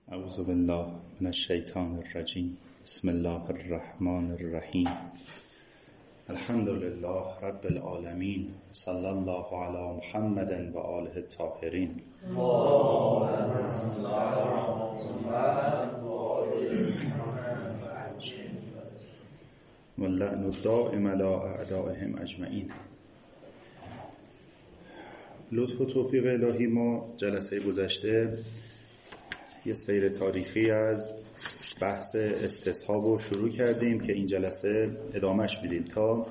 اعوذ بالله من الشیطان الرجیم. بسم الله الرحمن الرحیم. الحمد لله رب العالمین. صلی الله علی محمد و آله الطاهرین. واللعن الدائم علی اعدائهم اجمعین. لطف و توفیق الهی، ما جلسه گذشته یه سیر تاریخی از بحث استصحاب رو شروع کردیم که این جلسه ادامهش میدیم تا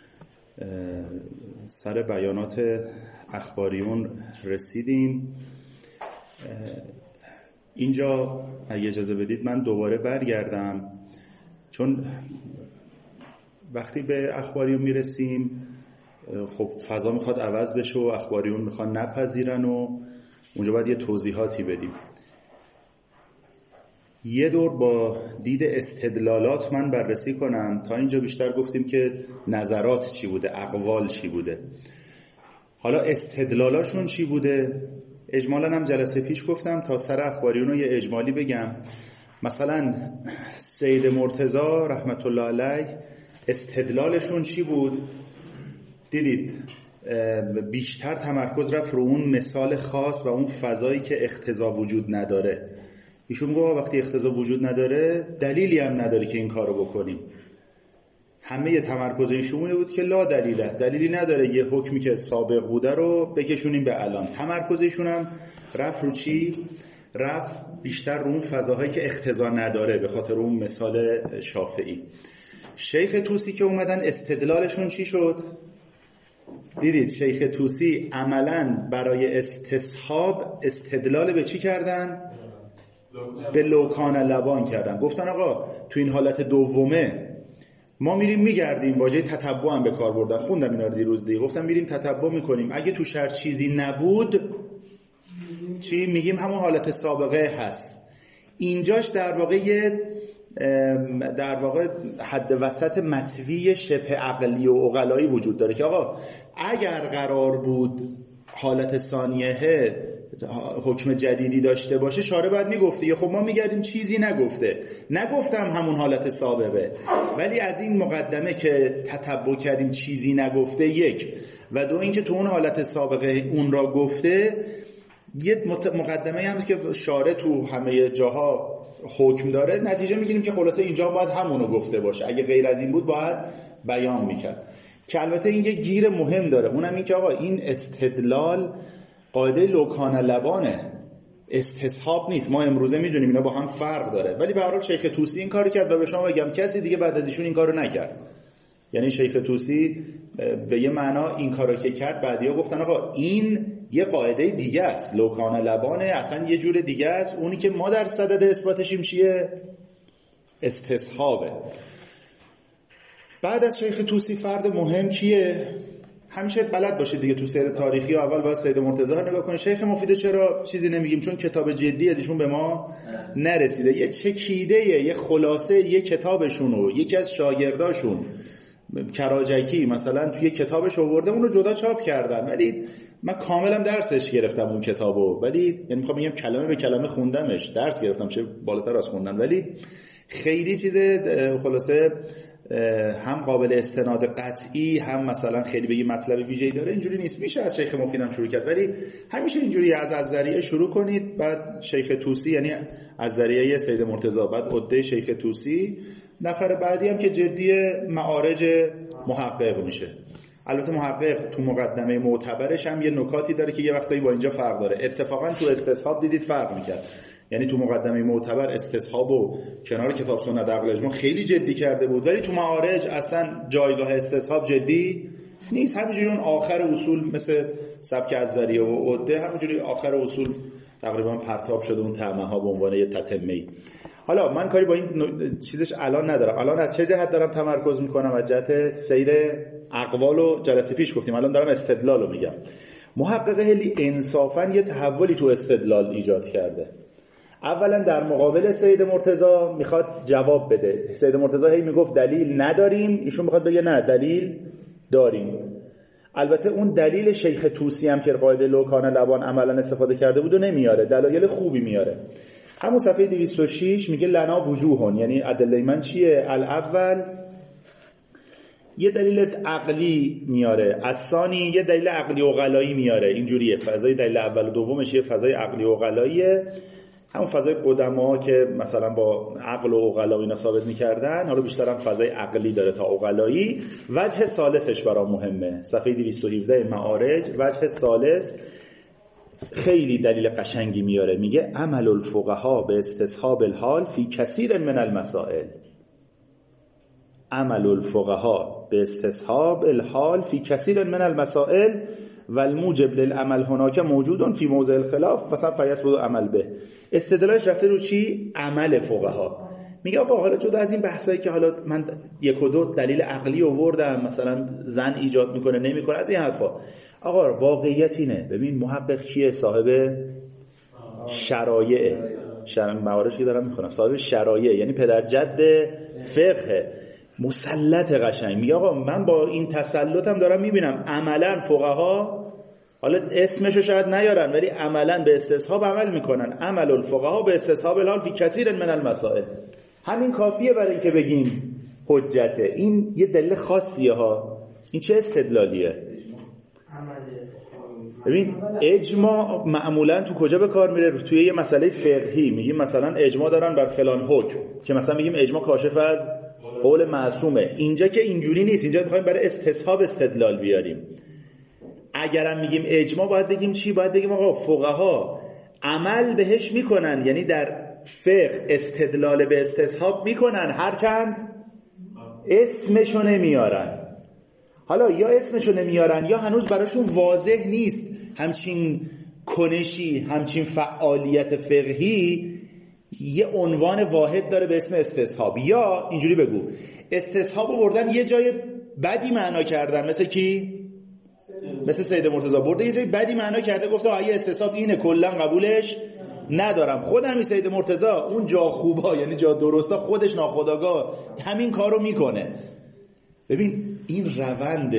سر بیانات اخباریون رسیدیم. اینجا اگه اجازه بدید من دوباره برگردم، چون وقتی به اخباریون میرسیم خب فضا میخواد عوض بشه و اخباریون میخوان نپذیرن و اونجا باید یه توضیحاتی بدیم. یه دور با دید استدلالات من بررسی کنم. تا اینجا بیشتر گفتیم که نظرات چی بوده، اقوال چی بوده، حالا استدلالاشون چی بوده. اجمالا هم جلسه پیش گفتم تا سر اخباریون رو یه اجمالی بگم. مثلا سید مرتضی رحمت الله علیه استدلالشون چی بود؟ دیدید بیشتر تمرکز رفت رو اون مثال خاص و اون فضایی که اقتضا وجود نداره. ایشون گفت وقتی اقتضا وجود نداره دلیلی هم نداره که این کارو بکنیم. همه تمرکز ایشون بود که لا دلیله، دلیلی نداره یه حکمی که سابق بوده رو بکشونیم به الان. تمرکز ایشون هم رفت رو چی؟ رفت بیشتر رو اون فضاهایی که اقتضا نداره، به خاطر اون مثال شافعی. شیخ طوسی که اومدن استدلالشون چی شد؟ دیدید شیخ طوسی عملاً برای استصحاب استدلال به چی کردن؟ به لوکان لبان کردن. گفتن آقا تو این حالت دومه ما میریم میگردیم، واژه تتبع هم به کار بردن، خوندم اینا رو دیروز دیگه، گفتم میریم تتبع میکنیم، اگه تو شرط چیزی نبود چی میگیم؟ همون حالت سابقه هست. اینجاش در واقع حد وسط مطوی شبه عقلی و عقلایی وجود داره که آقا اگر قرار بود حالت ثانیه حکم جدیدی داشته باشه شارع باید میگفته. خب ما میگردیم چیزی نگفتم همون حالت سابقه، ولی از این مقدمه که تتبع کردیم چیزی نگفته، یک، و دو اینکه تو اون حالت سابقه اون را گفته، یه مقدمه هم که شارع تو همه جاها حکم داره، نتیجه میگیریم که خلاصه اینجا باید همونو گفته باشه، اگه غیر از این بود باید بیان میکرد. که البته این یه گیر مهم داره، اونم این که آقا این استدلال قاعده لوکان لبانه، استصحاب نیست. ما امروزه میدونیم اینا با هم فرق داره، ولی به هر حال شیخ طوسی این کارو کرد و به شما بگم کسی دیگه بعد از ایشون این کارو نکرد. یعنی شیخ طوسی به یه معنا این کارو که کرد بعدیا گفتن آقا این یه قاعده دیگه است، لوکان لبانه، اصلا یه جور دیگه است. اونی که ما در صدد اثباتشیم چیه؟ استصحابه. بعد از شیخ طوسی فرد مهم کیه؟ همیشه بلد باشید دیگه تو سیر تاریخی و اول باید سید مرتضی رو نگاه کنید. شیخ مفید چرا چیزی نمیگیم؟ چون کتاب جدی ازشون به ما نرسیده. یه چکیده، یه خلاصه یه کتابشونو یکی از شاگرداشون کراجکی مثلا توی کتابش آورده، اون رو جدا چاپ کردن، ولی من کاملا درسش گرفتم اون کتابو، ولی یعنی میخوام بگم کلمه به کلمه خوندمش، درس گرفتم، چه بالاتر از خوندن، ولی خیلی چیز خلاصه هم قابل استناد قطعی، هم مثلا خیلی به یه مطلب ویژه‌ای داره، اینجوری نیست. میشه از شیخ مفیدم شروع کرد، ولی همیشه اینجوری از ذریعه شروع کنید، بعد شیخ طوسی، یعنی از ذریعه سید مرتضی، بعد عده شیخ طوسی، نفر بعدی هم که جدی معارج محقق میشه. البته محقق تو مقدمه معتبرش هم یه نکاتی داره که یه وقتایی با اینجا فرق داره. اتفاقا تو استصحاب دیدید فرق میکرد، یعنی تو مقدمه معتبر استصحاب و کنار کتاب سنت عقل اجماع خیلی جدی کرده بود، ولی تو معارج اصلا جایگاه استصحاب جدی نیست. همینجوری اون آخر اصول مثل سبک الذریه و عده، همینجوری آخر اصول تقریبا پرتاب شده اون طعمه ها به عنوان یه تتمه‌ای. حالا من کاری با این چیزش الان ندارم. الان از چه جهت دارم تمرکز میکنم؟ از جهت سیر اقوال و جلسه پیش گفتیم، الان دارم استدلال رو میگم. محقق هلی انصافاً یه تحولی تو استدلال ایجاد کرده. اولا در مقابل سید مرتضی میخواد جواب بده. سید مرتضی هی میگفت دلیل نداریم، ایشون میخواد بگه نه دلیل داریم. البته اون دلیل شیخ طوسی هم که قاعده لوکان لبان عملا استفاده کرده بود و نمیاره، دلایل خوبی میاره. همون صفحه 206 میگه لنا وجوهون، یعنی ادله من چیه؟ الاول یه دلیل عقلی میاره، الثانی یه دلیل عقلی عقلایی میاره. اینجوریه فضای دلیل اول و دومش یه فضای عقلی عقلاییه، همون فضای قدما که مثلا با عقل و عقلا اینا ثابت میکردن، حالا بیشتر هم فضای عقلی داره تا عقلایی. وجه ثالثش برام مهمه، صفحه 217 معارج، وجه ثالث خیلی دلیل قشنگی میاره، میگه عمل الفقها به استصحاب الحال فی کثیر من المسائل. عمل الفقها به استصحاب الحال فی کثیر من المسائل والموجب للعمل هناك موجود فی موضع الخلاف مثلا فیثبت عمل به. استدلالش رفته رو چی؟ عمل فقها. میگه آقا حالا جدا از این بحثایی که حالا من یک و دو دلیل عقلی آوردم، مثلا زن ایجاد میکنه نمیکنه، از این حرفا، آقا واقعیت اینه. ببین محقق کیه؟ صاحب شرایع، مواردش که دارم میخونم، صاحب شرایع، یعنی پدر جد فقه، مسلط قشنگ. میگه آقا من با این تسلطم دارم میبینم عملا فقها، حالا اسمشو شاید نیارن ولی عملا به استصحاب عمل میکنن. عمل الفقها به استصحاب الحال فی کثیر من المسائل. همین کافیه برای اینکه بگیم حجته. این یه دلیل خاصیه ها. این چه استدلالیه؟ ببین اجماع معمولا تو کجا به کار میره؟ توی یه مسئله فقهی میگیم مثلا اجماع دارن بر فلان حکم، که مثلا میگیم اجماع کاشف از قول معصومه. اینجا که اینجوری نیست، اینجا میخوایم برای استصحاب استدلال بیاریم. اگرم میگیم اجماع باید بگیم چی؟ باید بگیم آقا فقها عمل بهش میکنن، یعنی در فقه استدلال به استصحاب میکنن، هرچند اسمشو نمیارن. حالا یا اسمشو نمیارن یا هنوز براشون واضح نیست همچین کنشی، همچین فعالیت فقهی یه عنوان واحد داره به اسم استصحاب. یا اینجوری بگو استصحابو بردن یه جای بدی معنا کردن، مثل کی؟ مثل سید مرتضی برده یه جای بدی معنا کرده، گفته آیه استصحاب اینه، کلا قبولش ندارم. خودم این سید مرتضی اون جا خوبا، یعنی جا درستا، خودش ناخودآگاه همین کارو میکنه. ببین این روند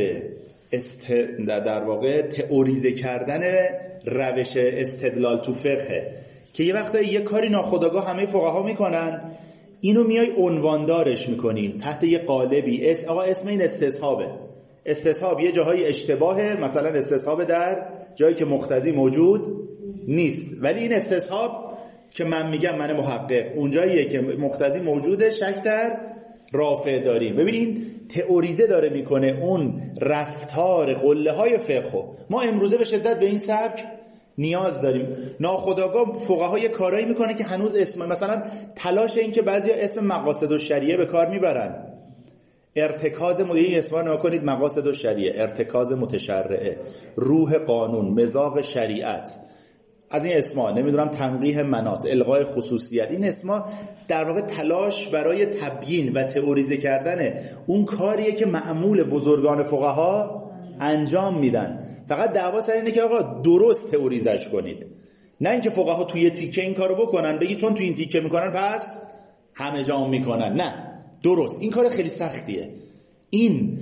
در واقع تئوریزه کردن روش استدلال تو فقه که یه وقتا یه کاری ناخودآگاه همه فقها میکنن، اینو میای عنواندارش میکنی تحت یه قالبی. آقا اسم این استصحابه. استصحاب یه جاهای اشتباهه، مثلا استصحاب در جایی که مقتضی موجود نیست، ولی این استصحاب که من میگم من محقق اون جاییه که مقتضی موجوده، شک در رافع داریم. ببین این تئوریزه داره میکنه اون رفتار قله های فقه. ما امروزه به شدت به این سبک نیاز داریم. ناخودآگاه فقها یه کارایی میکنه که هنوز اسم، مثلا تلاش این که بعضیا اسم مقاصد الشریعه به کار میبرن، ارتکاز مدیری اسما نگاه کنید، مقاصد الشریعه، ارتکاز متشرعه، روح قانون، مزاق شریعت، از این اسما، نمیدونم تنقیح مناط، الغای خصوصیت، این اسما در واقع تلاش برای تبیین و تئوریزه کردن اون کاریه که معمول بزرگان فقها انجام میدن. فقط دعوا سر اینه که آقا درست تئوریزش کنید، نه اینکه فقها توی تیکه این کارو بکنن بگی چون توی این تیکه میکنن پس همه جا میکنن. نه، درست، این کار خیلی سختیه. این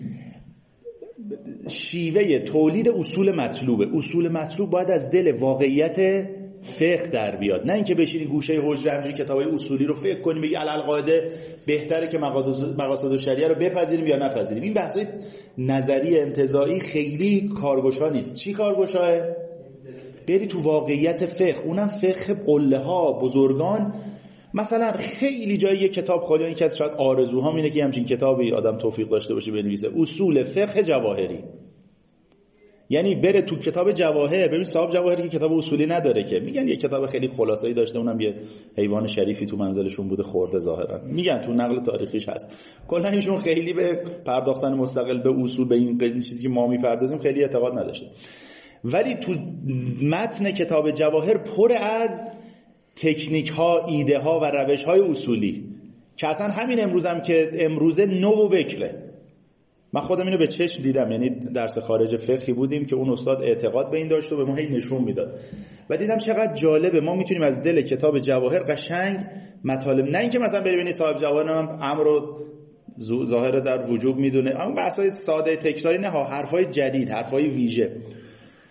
شیوه تولید اصول مطلوبه. اصول مطلوب باید از دل واقعیت فقه در بیاد، نه اینکه بشینی گوشه حجره همجوری کتابای اصولی رو فکر کنی بگی القاعده بهتره که مقاصد الشریعه رو بپذیریم یا نپذیریم. این بحثای نظری انتزاعی خیلی کارگشا نیست. چی کارگشاه؟ بری تو واقعیت فقه، اونم فقه قله ها بزرگان. مثلا خیلی جایی یه کتاب خالی، این که از شاید آرزوهام اینه که همچین کتابی آدم توفیق داشته باشه بنویسه، اصول فقه جواهری. یعنی بره تو کتاب جواهر، ببین صاحب جواهری که کتاب اصولی نداره، که میگن یه کتاب خیلی خلاصه‌ای داشته، اونم یه حیوان شریفی تو منزلشون بوده خورده، ظاهرا میگن تو نقل تاریخیش هست. کلا ایشون خیلی به پرداختن مستقل به اصول، به این چیزی که ما میپردازیم خیلی اعتقاد نداشته. ولی تو متن کتاب جواهر پر از تکنیک ها، ایده ها و روش های اصولی که اصلا همین امروزم که امروزه نو و بکره. من خودم اینو به چشم دیدم، یعنی درس خارج فقهی بودیم که اون استاد اعتقاد به این داشت و به ما هی نشون میداد و دیدم چقدر جالبه. ما میتونیم از دل کتاب جواهر قشنگ مطالب، نه اینکه مثلا ببینید صاحب جواهر هم امر رو ظاهر در وجوب میدونه، اما بحثای ساده تکراری نه، حرفای جدید، حرفای ویژه.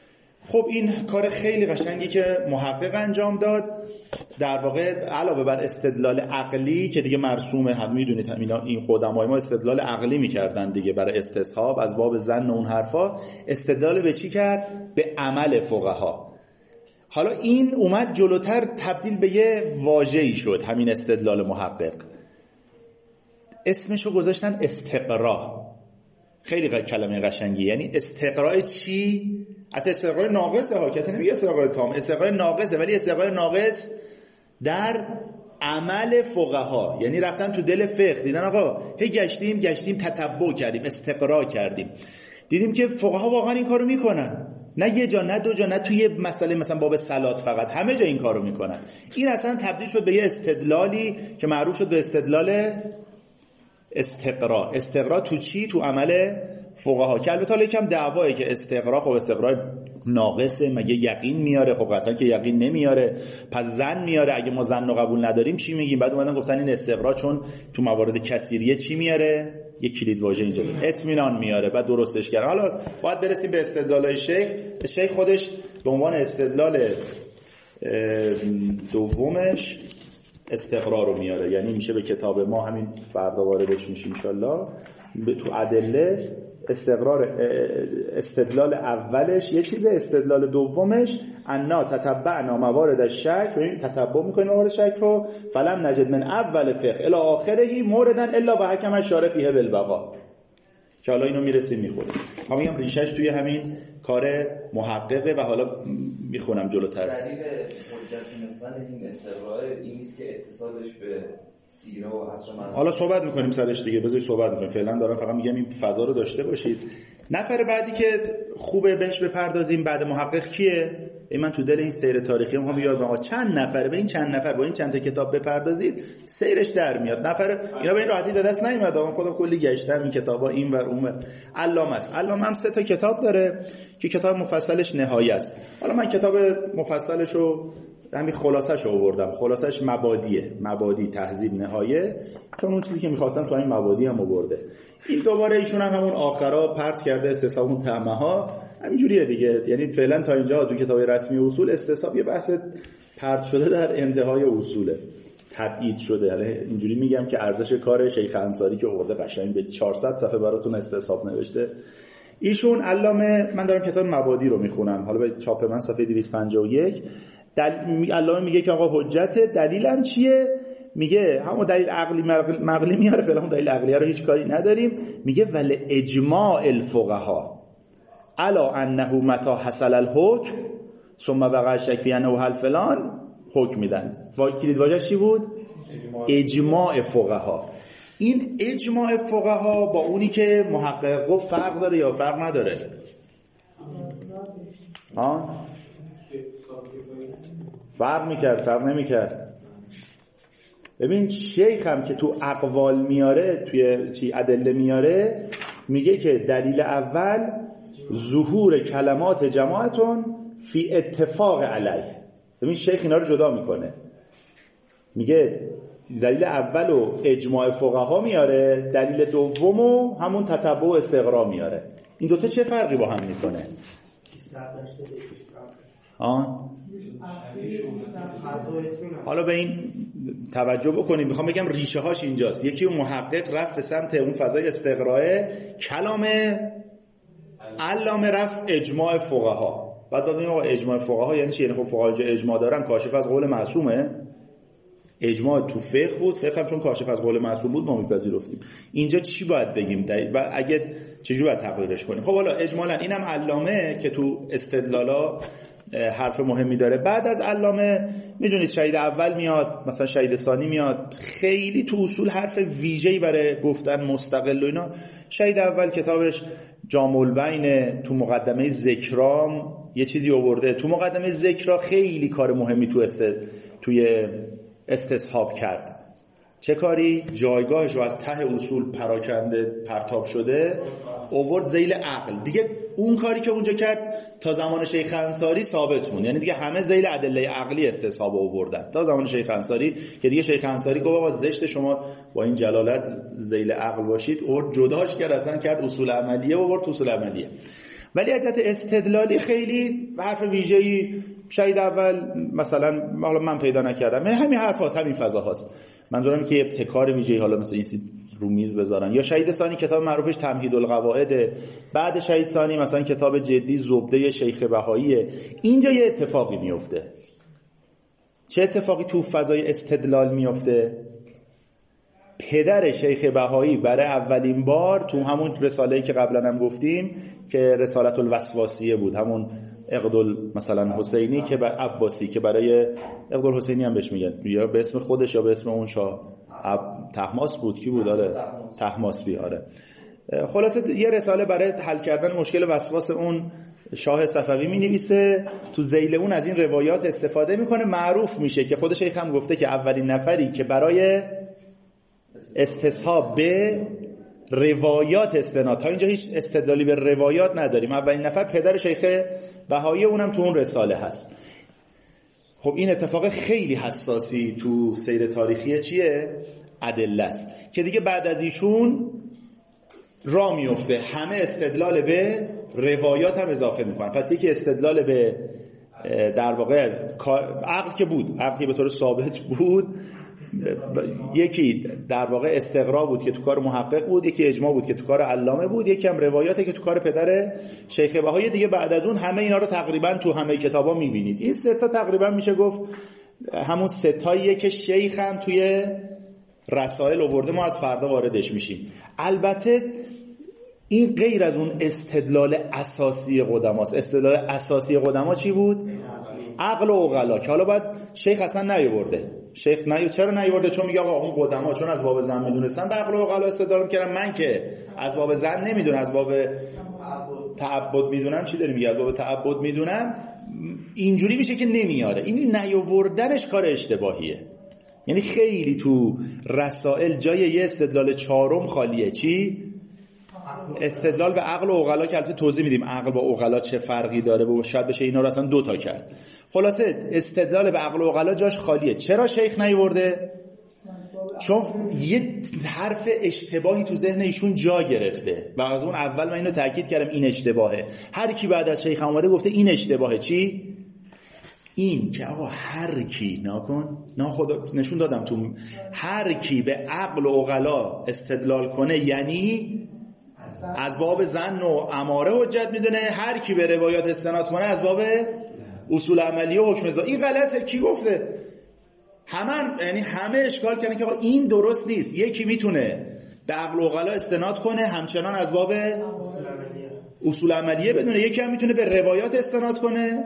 خب این کار خیلی قشنگی که محقق انجام داد، در واقع علاوه بر استدلال عقلی که دیگه مرسومه، هم میدونید این قدمای ما استدلال عقلی میکردن دیگه برای استصحاب از باب ظن و اون حرفا، استدلال به چی کرد؟ به عمل فقها. حالا این اومد جلوتر تبدیل به یه واژه‌ای شد، همین استدلال محقق اسمشو گذاشتن استقرا. خیلی کلمه قشنگی، یعنی استقراء چی؟ از استقراء ناقصه ها، کسی نمیگه استقراء تام، استقراء ناقصه، ولی استقراء ناقص در عمل فقها. یعنی رفتن تو دل فقه، دیدن آقا هی گشتیم تتبع کردیم، استقراء کردیم، دیدیم که فقها واقعا این کارو میکنن، نه یه جا نه دو جا نه توی مسئله مثلا باب صلات فقط، همه جا این کارو میکنن. این اصلا تبدیل شد به یه استدلالی که معروف شد به استدلال استقرا تو چی؟ تو عمل فقها. که البته یکم دعوایه که استقرا، خب استقرا ناقصه، مگه یقین میاره؟ خب قطعا که یقین نمیاره، پس ظن میاره. اگه ما ظن رو قبول نداریم چی میگیم؟ بعد اومدن گفتن این استقرا چون تو موارد کثیریه چی میاره؟ یه کلید واژه اینجا اطمینان میاره، بعد درستش کردن. حالا باید برسیم به استدلالای شیخ خودش به عنوان استدلال دومش استقرار رو میاره، یعنی میشه به کتاب ما همین فردا واردش میشیم انشالله تو ادله استدلال اولش یه چیزه، استدلال دومش انا تتبعنا موارد الشک، ببین تتبع میکنیم موارد شک رو، فلم نجد من اول فقه الی آخره موردن الا به حکم الشارع فیه بالبقاء، که حالا اینو میرسیم میخوریم. میگم ریشش توی همین کار محققه و حالا میخونم جلوتر. دلیل حجت مثلا این استقرار این نیست که اتصالش به سیره و عصر منصور، حالا صحبت میکنیم سرش دیگه، بذارید صحبت میکنیم، فعلا دارم فقط میگم این فضا رو داشته باشید. نفر بعدی که خوبه بهش بپردازیم بعد محقق کیه؟ من تو دل این سیر تاریخی میخوام یاد بگم چند نفره، به این چند نفر با این چند تا کتاب بپردازید سیرش در میاد. نفر اینا به این راحتی به دست نمیاد، من خودم کلی گشتم این کتابا این ور اون ور. علامه است، علامه هم 3 تا کتاب داره که کتاب مفصلش نهایه است. حالا من کتاب مفصلشو همین خلاصه‌شو آوردم، خلاصه‌اش مبادی تهذیب نهایه، چون اون چیزی که می‌خواستم تو این مبادی هم آورده. این دوباره ایشون هم همون آخرا پرت کرده استصحاب اون طعمه‌ها، همینجوریه دیگه. یعنی فعلا تا اینجا تو کتاب رسمی اصول استصحاب یه بحث پرت شده در انتهای اصوله، تبعید شده. حالا اینجوری میگم که ارزش کار شیخ انصاری که آورده قشنگ به 400 صفحه براتون استصحاب نوشته. ایشون علامه، من دارم کتاب مبادی رو میخونم، حالا به چاپ من صفحه 251. علامه میگه که آقا حجت دلیلم چیه؟ میگه همون دلیل عقلی مقلی میاره، فعلا اون دلیل عقلیه رو هیچ کاری نداریم. میگه ولی اجماع الفقها الا انه متى حصل الحکم ثم وقع شک فی انه حل فلان حکم میدن. کلید واژه‌اش چی بود؟ اجماع فقها. این اجماع فقها با اونی که محقق گفت فرق داره یا فرق نداره؟ فرق میکرد، فرق نمیکرد. ببین شیخ هم که تو اقوال میاره، توی چی ادله میاره، میگه که دلیل اول ظهور کلمات جماعتون فی اتفاق علیه. ببین شیخ اینا رو جدا میکنه، میگه دلیل اولو اجماع فقها میاره، دلیل دومو همون تتبع و استقرا میاره. این دوتا چه فرقی با هم میکنه؟ حالا به این توجه بکنید، میخوام بگم ریشه هاش اینجاست. یکی اون محقق رفت به سمت اون فضای استقراه، کلام علامه رفت اجماع فقها. بعد ببینیم آقا اجماع فقها یعنی چی؟ یعنی خب فقها اجماع دارن، کاشف از قول معصومه. اجماع تو فقه بود، فقه هم چون کاشف از قول معصوم بود ما میپذیرفتیم. اینجا چی باید بگیم و اگه چجوری باید تقریرش کنیم؟ خب حالا اجمالا اینم علامه که تو استدلالا حرف مهمی داره. بعد از علامه میدونید شهید اول میاد، مثلا شهید ثانی میاد، خیلی تو اصول حرف ویژه‌ای برای گفتن مستقل و اینا. شهید اول کتابش جامع البین تو مقدمه ذکرام یه چیزی آورده، تو مقدمه ذکرا خیلی کار مهمی توی استصحاب کرد. چه کاری؟ جایگاهش رو از ته اصول پراکنده پرتاب شده آورد ذیل عقل. دیگه اون کاری که اونجا کرد تا زمان شیخ انصاری ثابت مون، یعنی دیگه همه ذیل ادله عقلی استصحاب آوردن تا زمان شیخ انصاری، که دیگه شیخ انصاری گفت آقا زشت شما با این جلالت ذیل عقل باشید، اور جداش کرد، اصلا کرد اصول عملیه و آورد اصول عملیه. ولی از جهت استدلالی خیلی حرف ویژه‌ای شاید اول مثلا حالا من پیدا نکردم، همین حرف هاست، همین فضا هاست. منظورم که ابتکار ویژه‌ای حالا مثلا این رو میز بذارن. یا شهید ثانی کتاب معروفش تمهید القواعد، بعد شهید ثانی مثلا کتاب جدی زبده شیخ بهاییه. اینجا یه اتفاقی میفته. چه اتفاقی تو فضای استدلال میفته؟ پدر شیخ بهایی برای اولین بار تو همون رساله‌ای که قبلا هم گفتیم که رسالت الوسواسیه بود، همون عقد مثلا حسینی که عباسی که برای عقد الحسینی هم بهش میگن، یا به اسم خودش یا به اسم اون شاه طهماسب بود. کی بود؟ آره طهماسبی. آره خلاصه یه رساله برای حل کردن مشکل وسواس اون شاه صفوی می‌نویسه. تو ذیل اون از این روایات استفاده میکنه. معروف میشه که خود شیخ هم گفته که اولین نفری که برای استصحاب به روایات استناد، تا اینجا هیچ استدلالی به روایات نداریم، اولین نفر پدر شیخ بهایی، اونم تو اون رساله هست. خب این اتفاق خیلی حساسی تو سیر تاریخی چیه؟ ادله است که دیگه بعد از ایشون راه میفته همه استدلال به روایات هم اضافه میکنن. پس یکی استدلال به در واقع عقل که بود، عقلی به طور ثابت بود، یکی در واقع استقرا بود که تو کار محقق بود، یکی اجماع بود که تو کار علامه بود، یکی هم روایاته که تو کار پدر شیخ بهایی. دیگه بعد از اون همه اینا رو تقریبا تو همه کتابا میبینید. این سه تا تقریبا میشه گفت همون سه تاییه که شیخ هم توی رسائل آورده، ما از فردا واردش میشیم. البته این غیر از اون استدلال اساسی قدماست. استدلال اساسی قدما چی بود؟ عقل و عقلا، که حالا باید شیخ اصلا نیاورده. شیخ چرا نیاورده؟ چون میگه آقا اون قدما چون از باب ظن میدونستن به عقل و عقلا استدلال میکردن، من که از باب ظن نمیدونم، از باب تعبد میدونم. چی داری میگه؟ از باب تعبد میدونم. اینجوری میشه که نمیاره. این نیاوردنش کار اشتباهیه. یعنی خیلی تو رسائل جای یه استدلال چهارم خالیه. چی؟ استدلال به عقل و عقلا، که البته توضیح میدیم عقل با عقلا چه فرقی داره و شاید بشه اینا رو اصلا دوتا کرد. خلاصه استدلال به عقل و عقلا جاش خالیه. چرا شیخ نیورده؟ چون یه حرف اشتباهی تو ذهن ایشون جا گرفته و از اون اول من اینو تاکید کردم این اشتباهه. هر کی بعد از شیخ اومده گفته این اشتباهه. چی؟ این که آقا هر کی خدا نشون دادم تو هر کی به عقل و عقلا استدلال کنه یعنی از باب ظن و اماره حجت میدونه، هر کی به روایات استناد کنه از باب اصول عملی و حکم ظاهری. این غلطه. کی گفته؟ یعنی همه اشکال کردن که آقا این درست نیست. یکی میتونه به عقل و عقلا استناد کنه همچنان از باب اصول عملیه بدونه، یکی هم میتونه به روایات استناد کنه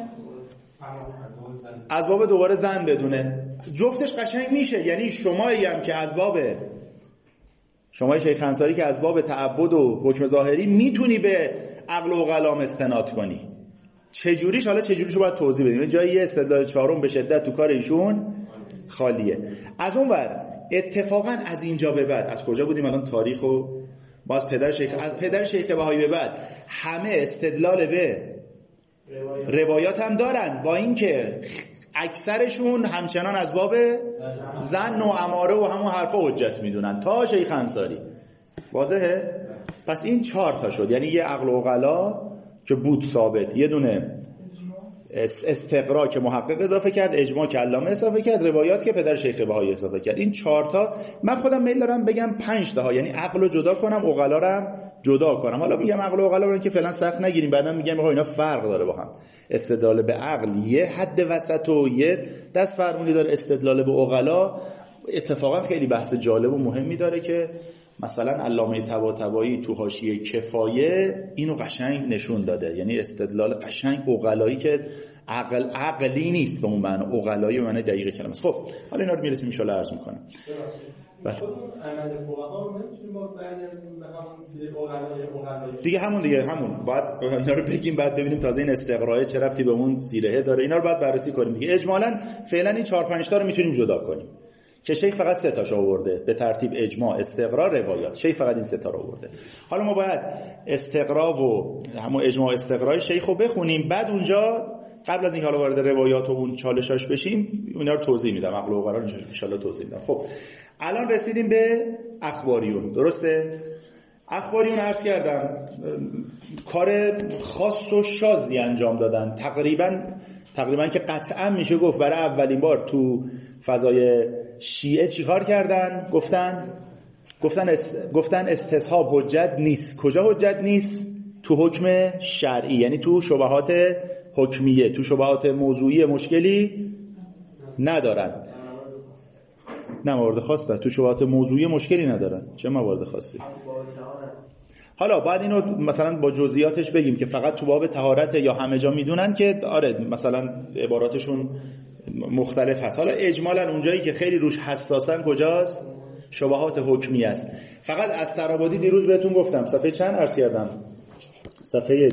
از باب دوباره ظن بدونه. جفتش قشنگ میشه. یعنی شمایی هم که از باب شمای شیخ انصاری که از باب تعبد و حکم ظاهری میتونی به عقل و عقلا استناد کنی. چجوریش؟ حالا چجوریشو باید توضیح بدیم. جایی استدلال چهارم به شدت تو کار ایشون خالیه. از اون ور اتفاقا از اینجا به بعد از کجا بودیم الان؟ تاریخو ما از پدر شیخ بهایی به بعد همه استدلال به روایات هم دارن، با اینکه اکثرشون همچنان از باب ظن و اماره و همون حرفا حجت میدونن تا شیخ انصاری. واضحه؟ پس این 4 تا شد. یعنی یه عقل و عقلا که بود ثابت، یه دونه استقرا که محقق اضافه کرد، اجماع که علامه اضافه کرد، روایات که پدر شیخ بهایی اضافه کرد. این 4 تا. من خودم میل دارم بگم 5 تا ها، یعنی عقل رو جدا کنم، عقلا رو هم جدا کنم. حالا میگم عقل و عقلا رو که فعلا سخت نگیریم، بعدا میگم آقا اینا فرق داره با هم. استدلال به عقل یه حد وسط و یه دست فرمولی داره، استدلال به عقلا اتفاقا خیلی بحث جالب و مهمی داره که مثلا علامه طباطبایی تو حاشیه کفایه اینو قشنگ نشون داده. یعنی استدلال قشنگ عقلایی که عقلی نیست به اون معنی، عقلایی به معنی دقیق کلمه است. خب حالا اینا رو میرسیم ان شاء الله عرض میکنم. بله عمل فقها رو نمیتونیم باز برگردیم به همون سری عقلایی دیگه، همون بعد اینا رو بگیم، بعد ببینیم تازه این استقرای چه ربطی به اون سیره داره. اینا رو بعد بررسی کنیم دیگه. اجمالاً فعلا این 4-5 تا رو میتونیم جدا کنیم که شیخ فقط 3 تاشو آورده به ترتیب اجماع، استقرا، روایات. شیخ فقط این 3 تا رو آورده. حالا ما باید استقرا و همون اجماع استقرای شیخو بخونیم، بعد اونجا قبل از اینکه حالا وارد روایات و اون چالشاش بشیم اینا رو توضیح میدم، عقل و قرار ان شاء الله توضیح میدم. خب الان رسیدیم به اخباریون، درسته؟ اخباریون عرض کردم کار خاص و شاذی انجام دادن، تقریبا که قطعا میشه گفت برای اولین بار تو فضای شیعه چیکار کردن؟ گفتن استصحاب حجت نیست. کجا حجت نیست؟ تو حکم شرعی، یعنی تو شبهات حکمیه، تو شبهات موضوعی مشکلی ندارن. نه موارد خاص دارن، تو شبهات موضوعی مشکلی ندارن. چه موارد خاصی؟ حالا بعد اینو مثلا با جزئیاتش بگیم که فقط تو باب طهارت یا همه جا میدونن که آره مثلا عباراتشون مختلف هست. حالا اجمالا اونجایی که خیلی روش حساسن کجاست؟ شبهات حکمی است. فقط استرابادی دیروز بهتون گفتم صفحه چند عرض کردم؟ صفحه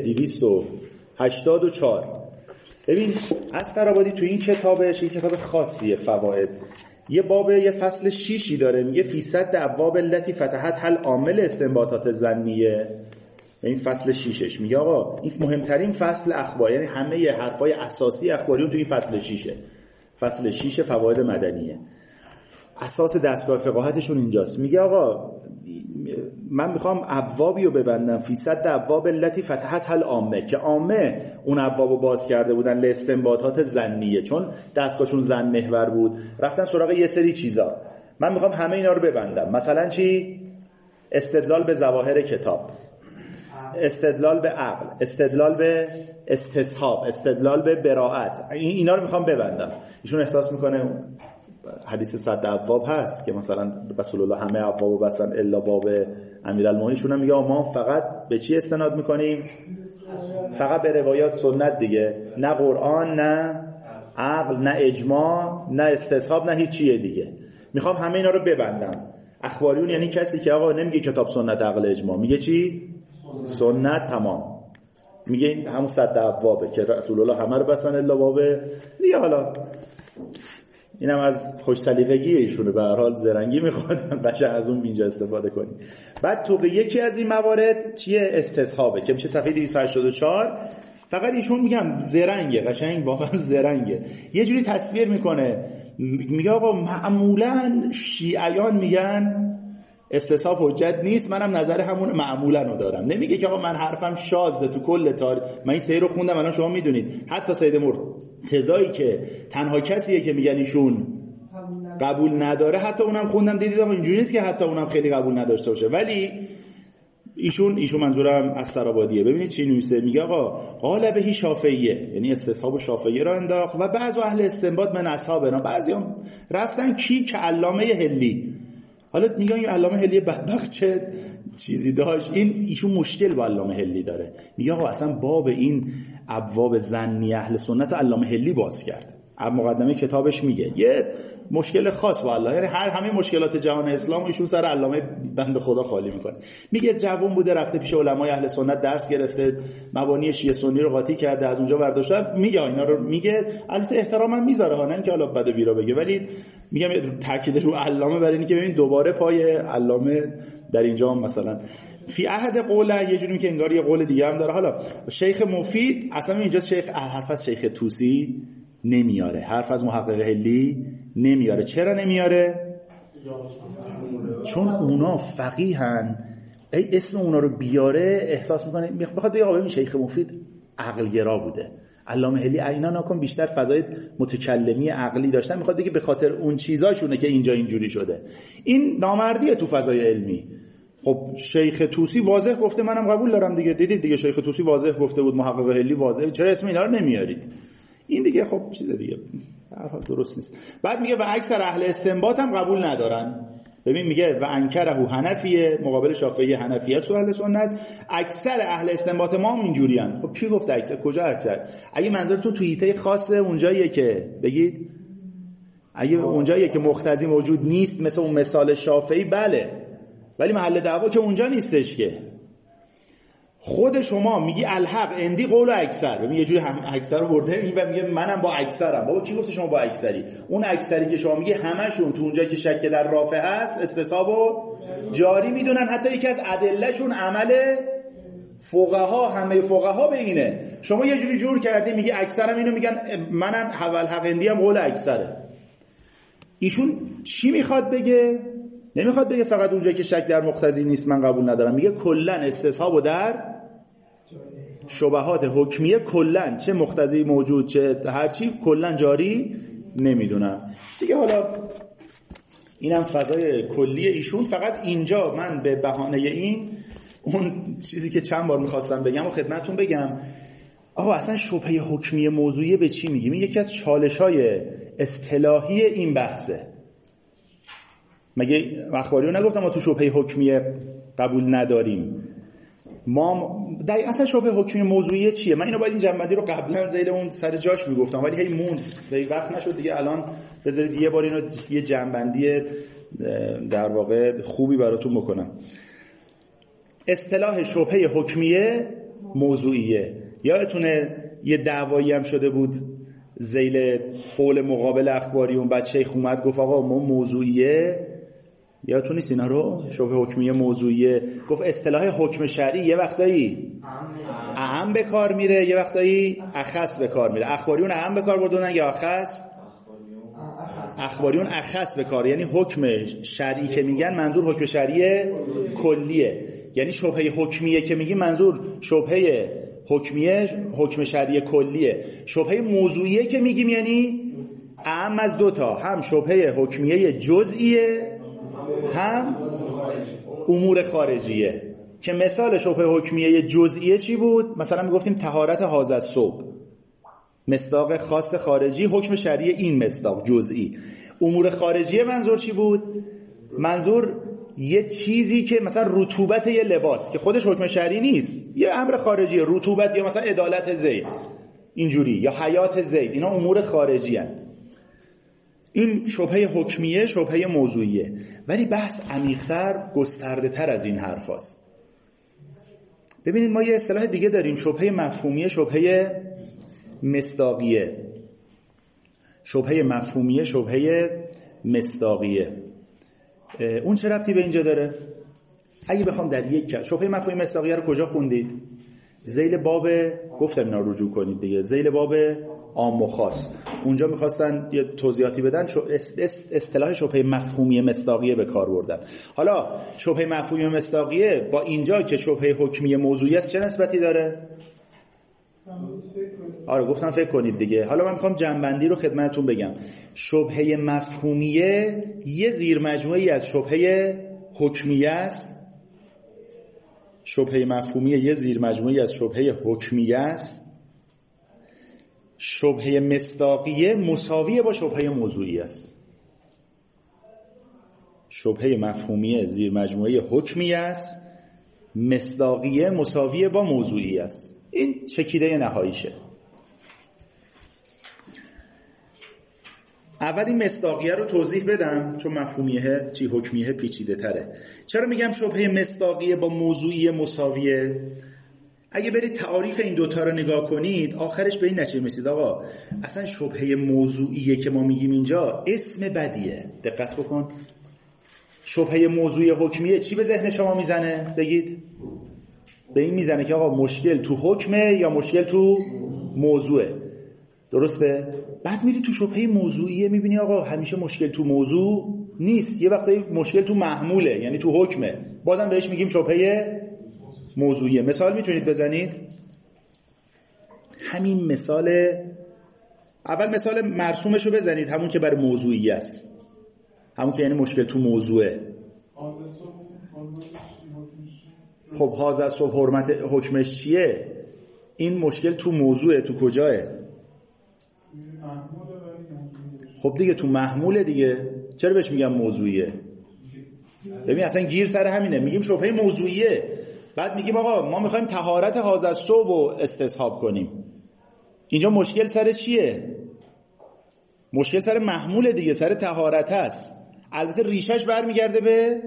284. ببین استرابادی تو این کتابش، این کتاب خاصیه فواید، یه باب، یه فصل 6 داره، میگه فی صد ابواب التي فتحت حل عامل استنباطات ظنیه. این فصل 6ش میگه آقا این مهمترین فصل اخبار، یعنی همه حرفای اساسی اخباریون تو این فصل 6ه. فصل 6 فواید مدنیه، اساس دستگاه فقاهتشون اینجاست. میگه آقا من میخوام ابوابی رو ببندم فی صد ابواب التي فتحت حل عامه، که عامه اون ابوابو باز کرده بودن لاستنباطات ظنیه، چون دستگاهشون ظن محور بود، رفتن سراغ یه سری چیزا. من میخوام همه اینا رو ببندم. مثلا چی؟ استدلال به ظواهر کتاب، استدلال به عقل، استدلال به استصحاب، استدلال به براءت، اینا رو میخوام ببندم. ایشون احساس میکنه حدیث صد ابواب هست که مثلا رسول الله همه ابوابو بستن الا باب امیرالمومنین. ایشون هم میگه ما فقط به چی استناد میکنیم؟ فقط به روایات سنت دیگه، نه قرآن، نه عقل، نه اجماع، نه استصحاب، نه هیچ چیه دیگه. میخوام همه اینا رو ببندم. اخباریون یعنی کسی که آقا نمیگه کتاب سنت عقل اجماع، میگه چی؟ سنت تمام. میگه همون صد ابوابه که رسول الله همه رو بستن الا باب دیگه. حالا اینم از خوش سلیقگی ایشونه، به هر حال زرنگی میخواد قشنگ از اون اینجا استفاده کنی. بعد تو یکی از این موارد چیه؟ استصحابه که میشه صفحه 284. فقط ایشون میگم زرنگه، قشنگ واقعا زرنگه. یه جوری تصویر میکنه، میگه آقا معمولا شیعیان میگن استصحاب حجت نیست، منم نظر همون معمولا رو دارم. نمیگه که آقا من حرفم شاذه تو کل تاریخ. من این سیر رو خوندم، الان شما میدونید حتی سید مرتضی که تنها کسیه که میگن ایشون قبول نداره، حتی اونم خوندم دیدید آقا اینجوری نیست که حتی اونم خیلی قبول نداشته باشه. ولی ایشون منظورم استرابادیه. ببینید چی نویسه، میگه آقا قال بهی شافعیه، یعنی استصحاب شافعیه را انداخت و بعض اهل استنباط من اصحابنا، بعضیام رفتن کی که علامه حلی. حالا میگن این علامه حلی بدبخت چه چیزی داشت، ایشون مشکل با علامه حلی داره. میگه آقا اصلا باب این ابواب ظنی اهل سنت علامه حلی باز کرد، مقدمه کتابش میگه یه مشکل خاص با الله، یعنی همه مشکلات جهان اسلام ایشون سر علامه بنده خدا خالی میکنه. میگه جوون بوده رفته پیش علمای اهل سنت درس گرفته، مبانی شیعه سنی رو قاطی کرده، از اونجا برداشته. میگه اینا رو میگه، البته احترامم میذاره ها، نه اینکه حالا بد و بیرا بگه، ولی میگم تاکید رو علامه برای اینه که ببین دوباره پای علامه در اینجا مثلا فی عهد قوله، یه جوری که انگار یه قول دیگه هم داره. حالا شیخ مفید اصلا اینجا شیخ حرف از شیخ طوسی نمیاره، حرف از محقق حلی نمیاره. چرا نمیاره؟ چون اونا فقیهن، اسم اونا رو بیاره احساس میکنه بخواد بگه آقا شیخ مفید عقلگرا بوده، علامه حلی عینا نکن بیشتر فضای متکلمی عقلی داشتن، میخواد بگه به خاطر اون چیزاشونه که اینجا اینجوری شده. این نامردیه تو فضای علمی. خب شیخ طوسی واضح گفته، منم قبول دارم دیگه، دیدید دیگه شیخ طوسی واضح گفته بود، محقق حلی واضح، چرا اسم اینا رو نمیارید؟ این دیگه خب چیز دیگه در حال درست نیست. بعد میگه و اکثر اهل استنباط هم قبول ندارن. ببین میگه و انکره حنفیه، مقابل شافعی حنفیه است و اهل سنت. اکثر اهل استنباط ما هم اینجوریان. خب کی گفته اکثر؟ کجا اکثر؟ اگه منظورتون تو هیته خاصه اونجاییه که بگید، اگه اونجاییه که مقتضی موجود نیست مثل اون مثال شافعی، بله، ولی محل دعوا که اونجا نیستش که. خود شما میگی الحق اندی قول اکثر، ببین یه جوری هم اکثر رو برده این و میگه منم با اکثرم. بابا کی گفته شما با اکثری؟ اون اکثری که شما میگی همشون تو اونجایی که شک در رافع هست استصحابو جاری میدونن، حتی یکی از ادلهشون عمل فقها، همه فقها به اینه. شما یه جوری جور کردی میگی اکثرم اینو میگن، منم حول حق اندی هم قول اکثره. ایشون چی میخواد بگه؟ نمیخواد بگه فقط اونجایی که شک در مقتضی نیست من قبول ندارم، میگه کلا استصحاب در شبهات حکمیه کلا، چه مقتضی موجود چه هرچی، کلا جاری نمیدونم دیگه. حالا اینم فضای کلی ایشون. فقط اینجا من به بهانه این اون چیزی که چند بار میخواستم بگم و خدمتون بگم، آقا اصلا شبهه حکمیه موضوعیه به چی میگیم؟ این یکی از چالش‌های اصطلاحی این بحثه. مگه اخباریو نگفتم ما تو شبهه حکمیه قبول نداریم؟ ما اصلا شبهه حکمیه موضوعیه چیه؟ من اینو باید این جنبندی رو قبلا ذیل اون سر جاش میگفتم ولی هی موند به وقت نشد دیگه. الان بذارید یه بار اینو یه جنبندی در واقع خوبی براتون بکنم. اصطلاح شبهه حکمیه موضوعیه، یادتونه یه دعوایی هم شده بود ذیل قول مقابل اخباریون، بعد شیخ اومد گفت آقا ما موضوعیه، یادتون نیست اینا رو؟ شبهه حکمیه موضوعیه، گفت اصطلاح حکم شرعی یه وقتایی اعم به کار میره، یه وقتایی اخص به کار میره. اخباریون اعم به کار بردن یا اخص؟ اخباریون اخص به کار، یعنی حکم شرعی که میگن منظور حکم شرعی کلیه. یعنی شبهه حکمیه که میگی منظور شبهه حکمیه حکم شرعی کلیه. شبهه موضوعیه که میگیم یعنی اعم از دوتا، هم شبهه حکمیه جزئیه هم امور خارجیه. که مثال شبهه حکمیه جزئیه چی بود؟ مثلا میگفتیم طهارت حاضر الصبح، مصداق خاص خارجی، حکم شرعی این مصداق جزئی. امور خارجیه منظور چی بود؟ منظور یه چیزی که مثلا رطوبت یه لباس که خودش حکم شرعی نیست، یه امر خارجیه، رطوبت یا مثلا عدالت زید اینجوری یا حیات زید، اینا امور خارجی هستند. این شبهه حکمیه، شبهه موضوعیه. ولی بحث عمیق‌تر، گسترده‌تر از این حرف هست. ببینید ما یه اصطلاح دیگه داریم، شبهه مفهومیه، شبهه مصداقیه. شبهه مفهومیه، شبهه مصداقیه. اون چه ربطی به اینجا داره؟ اگه بخوام در یک شبهه مفهومی مصداقیه رو کجا خوندید؟ ذیل باب، گفتم اینا رو رجوع کنید دیگه، ذیل باب عام و خاص. اونجا میخواستن یه توضیحاتی بدن، اصطلاح شبهه مفهومی مصداقیه به کار بردن. حالا شبهه مفهومی مصداقیه با اینجا که شبهه حکمی موضوعی است چه نسبتی داره؟ آره گفتم فکر کنید دیگه. حالا من میخوام جنبندی رو خدمتتون بگم. شبهه مفهومیه یه زیر مجموعه‌ای از شبهه حکمیه است. شبهه مفهومیه یه زیر مجموعه‌ای از شبهه حکمیه است. شبهه مصداقیه مساویه با شبهه موضوعی است. شبهه مفهومیه زیر مجموعه حکمیه است، مصداقیه مساویه با موضوعی است. این چکیده نهاییشه. اول این مصداقیه رو توضیح بدم چون مفهومیه چی حکمیه پیچیده تره. چرا میگم شبهه مصداقیه با موضوعی مساویه؟ اگه برید تعاریف این دوتا رو نگاه کنید آخرش به این نتیجه میرسید آقا اصلا شبهه موضوعیه که ما میگیم اینجا اسم بدیه. دقت بکن. شبهه موضوعی حکمیه چی به ذهن شما میزنه؟ بگید. به این میزنه که آقا مشکل تو حکمه یا مشکل تو موضوعه. درسته؟ بعد میری تو شبهه موضوعیه میبینی آقا همیشه مشکل تو موضوع نیست، یه وقتی مشکل تو محموله یعنی تو حکمه، بازم بهش میگیم شبهه موضوعیه. مثال میتونید بزنید؟ همین مثال اول، مثال مرسومش رو بزنید، همون که برای موضوعی است، همون که یعنی مشکل تو موضوعه. خب حاضر صبح حرمت حکمش چیه؟ این مشکل تو موضوعه، تو کجاه؟ خب دیگه تو محموله دیگه، چرا بهش میگم موضوعیه؟ ببین اصلا گیر سر همینه، میگیم شبهه موضوعیه، بعد میگیم آقا ما میخوایم طهارت حاضر صبح رو استصحاب کنیم. اینجا مشکل سر چیه؟ مشکل سر محموله دیگه، سر طهارت هست. البته ریشش برمیگرده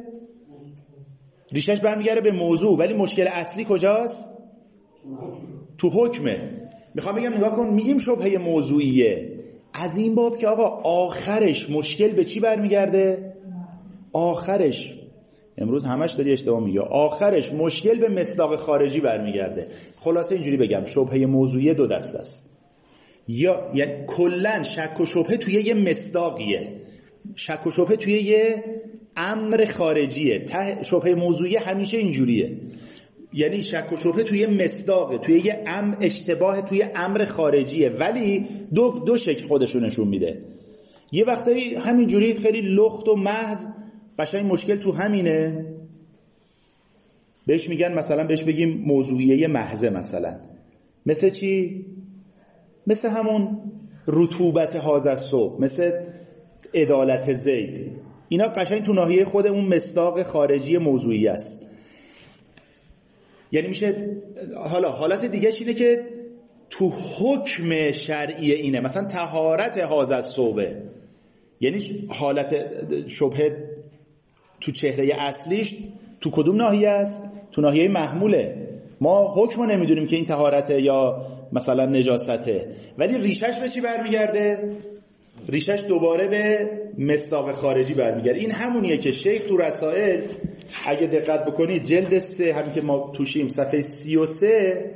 به موضوع، ولی مشکل اصلی کجاست؟ تو حکمه. میخوام بگم نگاه کن، میگیم شبهه موضوعیه از این باب که آقا آخرش مشکل به چی برمیگرده؟ آخرش، امروز همش داری اشتباه میگه، آخرش مشکل به مصداق خارجی برمیگرده. خلاصه اینجوری بگم شبهه موضوعیه دو دست است، یا یعنی کلا شک و شبهه توی یه مصداقیه، شک و شبهه توی یه امر خارجیه. شبهه موضوعی همیشه اینجوریه، یعنی شک و شبهه توی مصداقه، توی یه اشتباه توی امر خارجیه، ولی دو شکل خودشو نشون میده. یه وقتایی همینجوری خیلی لخت و محض، قشنگ مشکل تو همینه، بهش میگن مثلا بهش بگیم موضوعیه محضه. مثلا مثل چی؟ مثل همون رطوبت هذا الصبح، مثل عدالت زید. اینا قشنگ تو ناحیه خود اون مصداق خارجی موضوعی است. یعنی میشه حالت دیگه اینه که تو حکم شرعی اینه، مثلا طهارت هذا الصبح، یعنی حالت شبهه تو چهره اصلیش تو کدوم ناحیه است؟ تو ناحیه محموله. ما حکمو نمیدونیم که این طهارته یا مثلا نجاسته، ولی ریشش به چی برمیگرده؟ ریشش دوباره به مصداق خارجی برمیگرده. این همونیه که شیخ تو رسائل اگه دقت بکنید جلد 3 همین که ما توشیم صفحه 33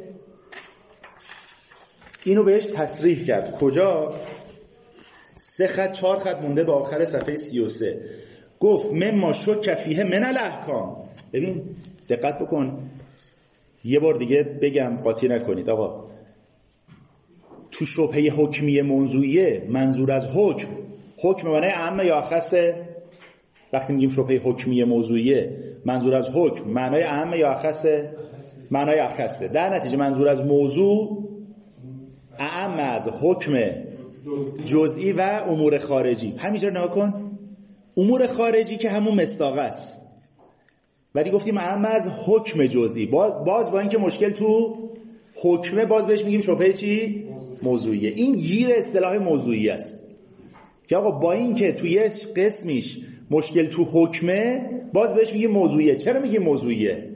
اینو بهش تصریح کرد. کجا؟ 3 خط 4 خط مونده به آخر صفحه 33 گفت مما شک فیه من الاحکام. ببین دقت بکن، یه بار دیگه بگم قاطی نکنید آقا. تو شبهه حکمی موضوعیه منظور از حکم معنی عامه یا خاصه؟ وقتی میگیم شبهه حکمی موضوعیه منظور از حکم معنای عامه یا خاصه؟ معنای خاصه. در نتیجه منظور از موضوع اعم از حکم جزئی و امور خارجی. همینجا نگاه کن، امور خارجی که همون مصداق است، ولی گفتیم اعم از حکم جزئی. باز با اینکه مشکل تو حکمه، باز بهش میگیم شبهه چی؟ موضوعیه. این گیر اصطلاح موضوعی است که آقا با اینکه توی قسمیش مشکل تو حکمه، باز بهش میگیم موضوعیه. چرا میگیم موضوعیه؟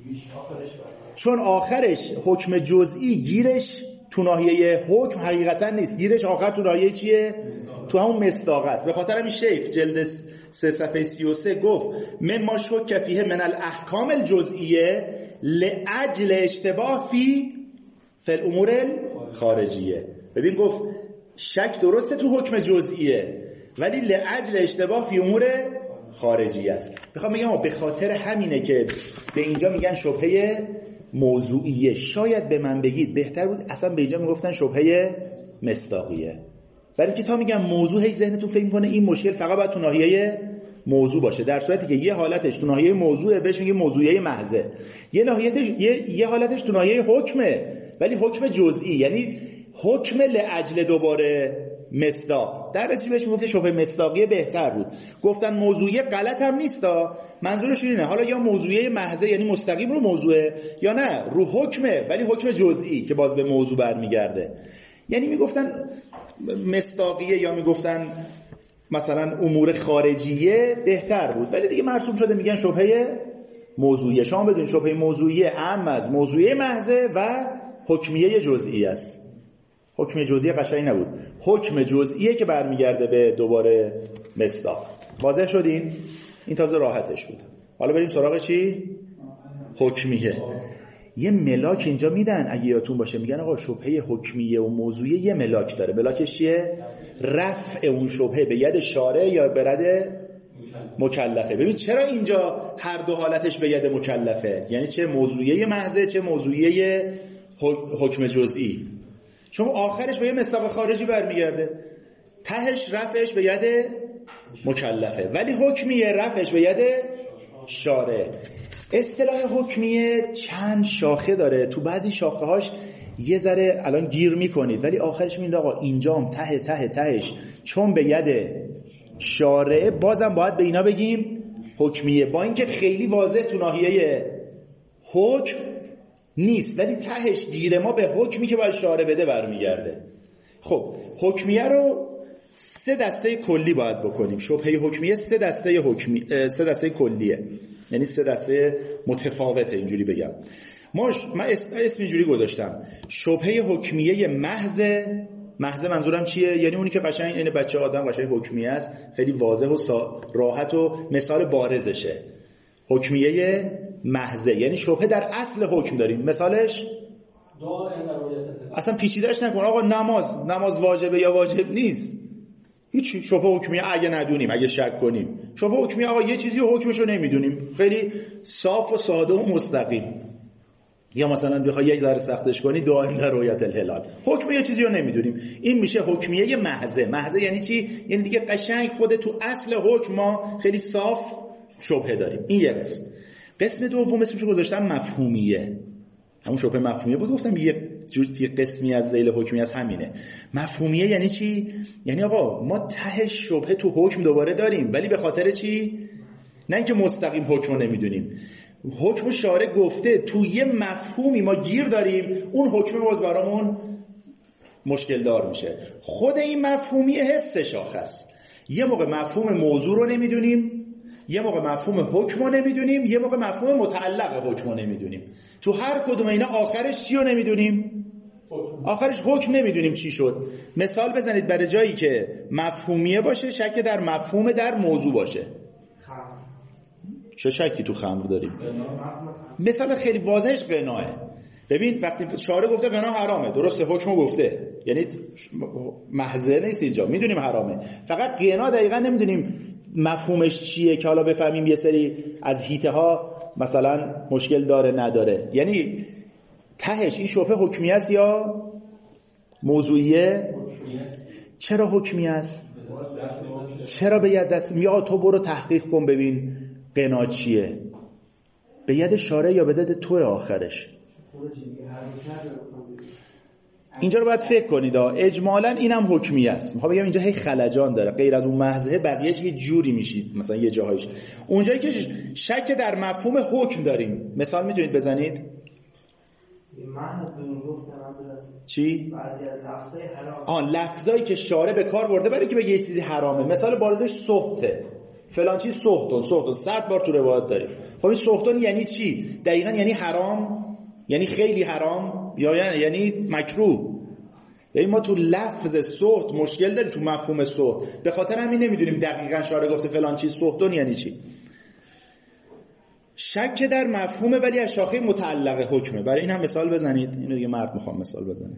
چون آخرش حکم جزئی گیرش تو ناحیه حکم حقیقتا نیست، گیرش آخر تو ناحیه چیه؟ تو همون مصداق است. به خاطر همین شیخ جلد 3 صفحه 33 گفت مما شک فیه من الاحکام الجزئیه لاجل اشتباه فی الامور الخارجیه. ببین گفت شک درسته تو حکم جزئیه، ولی لاجل اشتباه فی امور خارجی است. میخوام بگم به خاطر همینه که به اینجا میگن شبهه موضوعیه. شاید به من بگید بهتر بود اصلا به اینجا میگفتن شبهه مصداقیه، ولی که تا میگم موضوع، هیچ ذهنتون فکر میکنه این مشکل فقط باید تو ناحیه موضوع باشه، در صورتی که یه حالتش تو ناحیه موضوعه بهش میگه موضوعیه محضه، یه حالتش تو ناحیه حکمه ولی حکم جزئی، یعنی حکم لاجل دوباره مصداق. در نتیجه بهش میگفت شبهه مصداقیه بهتر بود. گفتن موضوعیه غلط هم نیستا، منظورش اینه حالا یا موضوعیه محضه یعنی مستقیم رو موضوعه، یا نه رو حکمه ولی حکم جزئی که باز به موضوع برمیگرده. یعنی میگفتن مصداقیه یا میگفتن مثلا امور خارجیه بهتر بود، ولی دیگه مرسوم شده میگن شبهه موضوعیه. شما بدونید شبهه موضوعیه اعم از موضوعیه محضه و حکمیه جزئی است. حکم جزئی قشنگ نبود، حکم جزئیه که برمیگرده به دوباره مصداق. واضح شدین؟ این تازه راحتش بود. حالا بریم سراغ چی؟ حکمیه. یه ملاک اینجا میدن اگه یادتون باشه، میگن آقا شبهه حکمیه و موضوعیه یه ملاک داره. ملاکش چیه؟ رفع اون شبهه به ید شارع یا به ید مکلفه. ببین چرا اینجا هر دو حالتش به ید مکلفه، یعنی چه موضوعیه محضه چه موضوعیه حکم جزئی، چون آخرش به یه مصداق خارجی برمیگرده، تهش رفعش به ید مکلفه، ولی حکمیه رفعش به ید شارع. اصطلاح حکمیه چند شاخه داره، تو بعضی شاخه هاش یه ذره الان گیر میکنید، ولی آخرش میگه آقا اینجام تهش چون به ید شارع بازم باید به اینا بگیم حکمیه، با اینکه خیلی واضح تو ناحیه حکم نیست، ولی تهش گیر ما به حکمی که باید شارع بده برمیگرده. خب حکمیه رو 3 دسته کلی باید بکنیم. شبهه حکمیه 3 دسته کلیه، یعنی 3 دسته متفاوته. اینجوری بگم من اسم اینجوری گذاشتم شبهه حکمیه محضه منظورم چیه؟ یعنی اونی که قشنگ این بچه آدم قشنگ حکمیه است، خیلی واضح و راحت و مثال بارزشه. حکمیه محضه یعنی شبهه در اصل حکم داریم. مثالش اصلا پیچیده‌اش نکن آقا، نماز واجبه یا واجب نیست، هیچ شبهه حکمیه اگه ندونیم، اگه شک کنیم. شبهه حکمیه آقا یه چیزی حکمشو نمیدونیم، خیلی صاف و ساده و مستقیم. یا مثلا بخوای یک ذره سختش کنی دائم در رؤیت الهلال، حکم یه چیزی رو نمیدونیم، این میشه حکمیه محضه. محضه یعنی چی؟ یعنی دیگه قشنگ خود تو اصل حکم ما خیلی صاف شبهه داریم. این یه قسم دوم اسمشو گذاشتم مفهومیه. همون شبهه مفهومیه بود، گفتم یه قسمی از ذیل حکمی از همینه. مفهومیه یعنی چی؟ یعنی آقا ما ته شبهه تو حکم دوباره داریم، ولی به خاطر چی؟ نه اینکه مستقیم حکم رو نمیدونیم. حکم شارع گفته تو یه مفهومی ما گیر داریم، اون حکم باز برامون مشکل دار میشه. خود این مفهومی حس شاخص. یه موقع مفهوم موضوع رو نمیدونیم، یه موقع مفهوم حکم رو نمیدونیم، یه موقع مفهوم متعلق حکم رو نمیدونیم. تو هر کدوم اینا آخرش چی رو نمیدونیم؟ آخرش حکم نمیدونیم چی شد. مثال بزنید برای جایی که مفهومیه باشه، شک در مفهوم در موضوع باشه. چه شکی تو خمر داریم؟ مثال خیلی واضحش قناعه. ببین وقتی شارع گفته قنا حرامه، درسته، حکمو گفته، یعنی محضر نیست اینجا، میدونیم حرامه، فقط قنا دقیقا نمیدونیم مفهومش چیه که حالا بفهمیم یه سری از هیته ها مثلا مشکل داره نداره. یعنی تهش این شبهه حکمی است یا موضوعیه؟ چرا حکمی است؟ چرا به ید دست یا تو برو تحقیق کن ببین قنا چیه؟ به ید شارع یا به ید تو آخرش؟ اینجا رو باید فکر کنید. اجمالا اینم حکمی است. میخوام بگم اینجا هی خلجان داره، غیر از اون محضه بقیه‌اش یه جوری میشید. مثلا یه جاهایش اونجایی که شک در مفهوم حکم داریم، مثال میتونید بزنید؟ چی؟ بعضی از لفظای حرام، لفظایی که شارع به کار برده برای که بگه یه چیزی حرامه. مثال بارزش سخته، فلان چیز سخت 100 بار تو روایت داریم. خب این سختون یعنی چی؟ دقیقاً یعنی حرام، یعنی خیلی حرام، یا یعنی مکروه. یعنی ما تو لفظ سخت مشکل داریم، تو مفهوم سخت. به خاطر همین نمیدونیم دقیقاً شارع گفته فلان چیز سختون یعنی چی. شک در مفهومه ولی از شاخه متعلق حکمه. برای این هم مثال بزنید. اینو دیگه مرد میخوام مثال بزنه.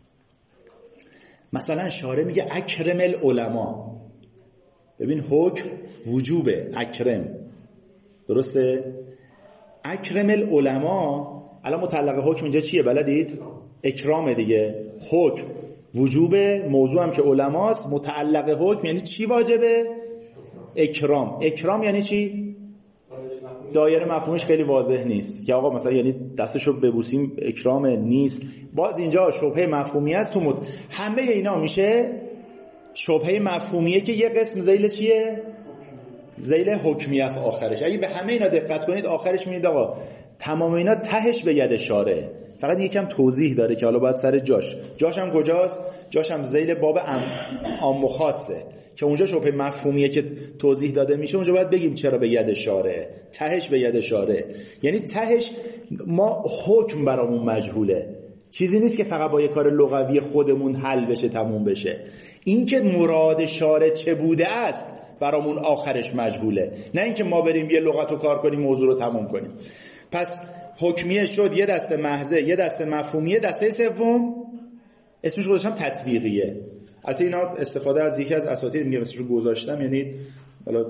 مثلا شارع میگه اکرم العلماء. ببین حکم وجوبه، اکرم، درسته؟ اکرم العلماء. الان متعلق حکم اینجا چیه بلدید؟ اکرامه دیگه. حکم وجوبه، موضوع هم که علماست. متعلق حکم یعنی چی واجبه؟ اکرام. اکرام یعنی چی؟ دایره مفهومش خیلی واضح نیست که آقا مثلا یعنی دستشو ببوسیم اکرام نیست. باز اینجا شبهه مفهومی است. تو همه اینا میشه شبهه مفهومیه که یه قسم ذیل چیه؟ ذیل حکمی است آخرش. اگه به همه اینا دقت کنید آخرش میبینید آقا تمام اینا تهش به ید شارعه. فقط یکم توضیح داره که حالا باید سر جاش هم کجاست؟ جاش هم ذیل باب عام و خاصه که اونجا شبهه مفهومیه که توضیح داده میشه. اونجا باید بگیم چرا به ید شارعه، تهش به ید شارعه. یعنی تهش ما حکم برامون مجهوله، چیزی نیست که فقط با یه کار لغوی خودمون حل بشه تموم بشه. این که مراد شارع چه بوده است برامون آخرش مجهوله، نه اینکه ما بریم یه لغت رو کار کنیم موضوع رو تموم کنیم. پس حکمیه شد یه دسته محضه، یه دسته مفهومیه، دسته سوم اسمش رو گذاشتم تطبیقیه. البته اینا استفاده از یکی از اساتید میگه اسمش رو گذاشتم، یعنی حالا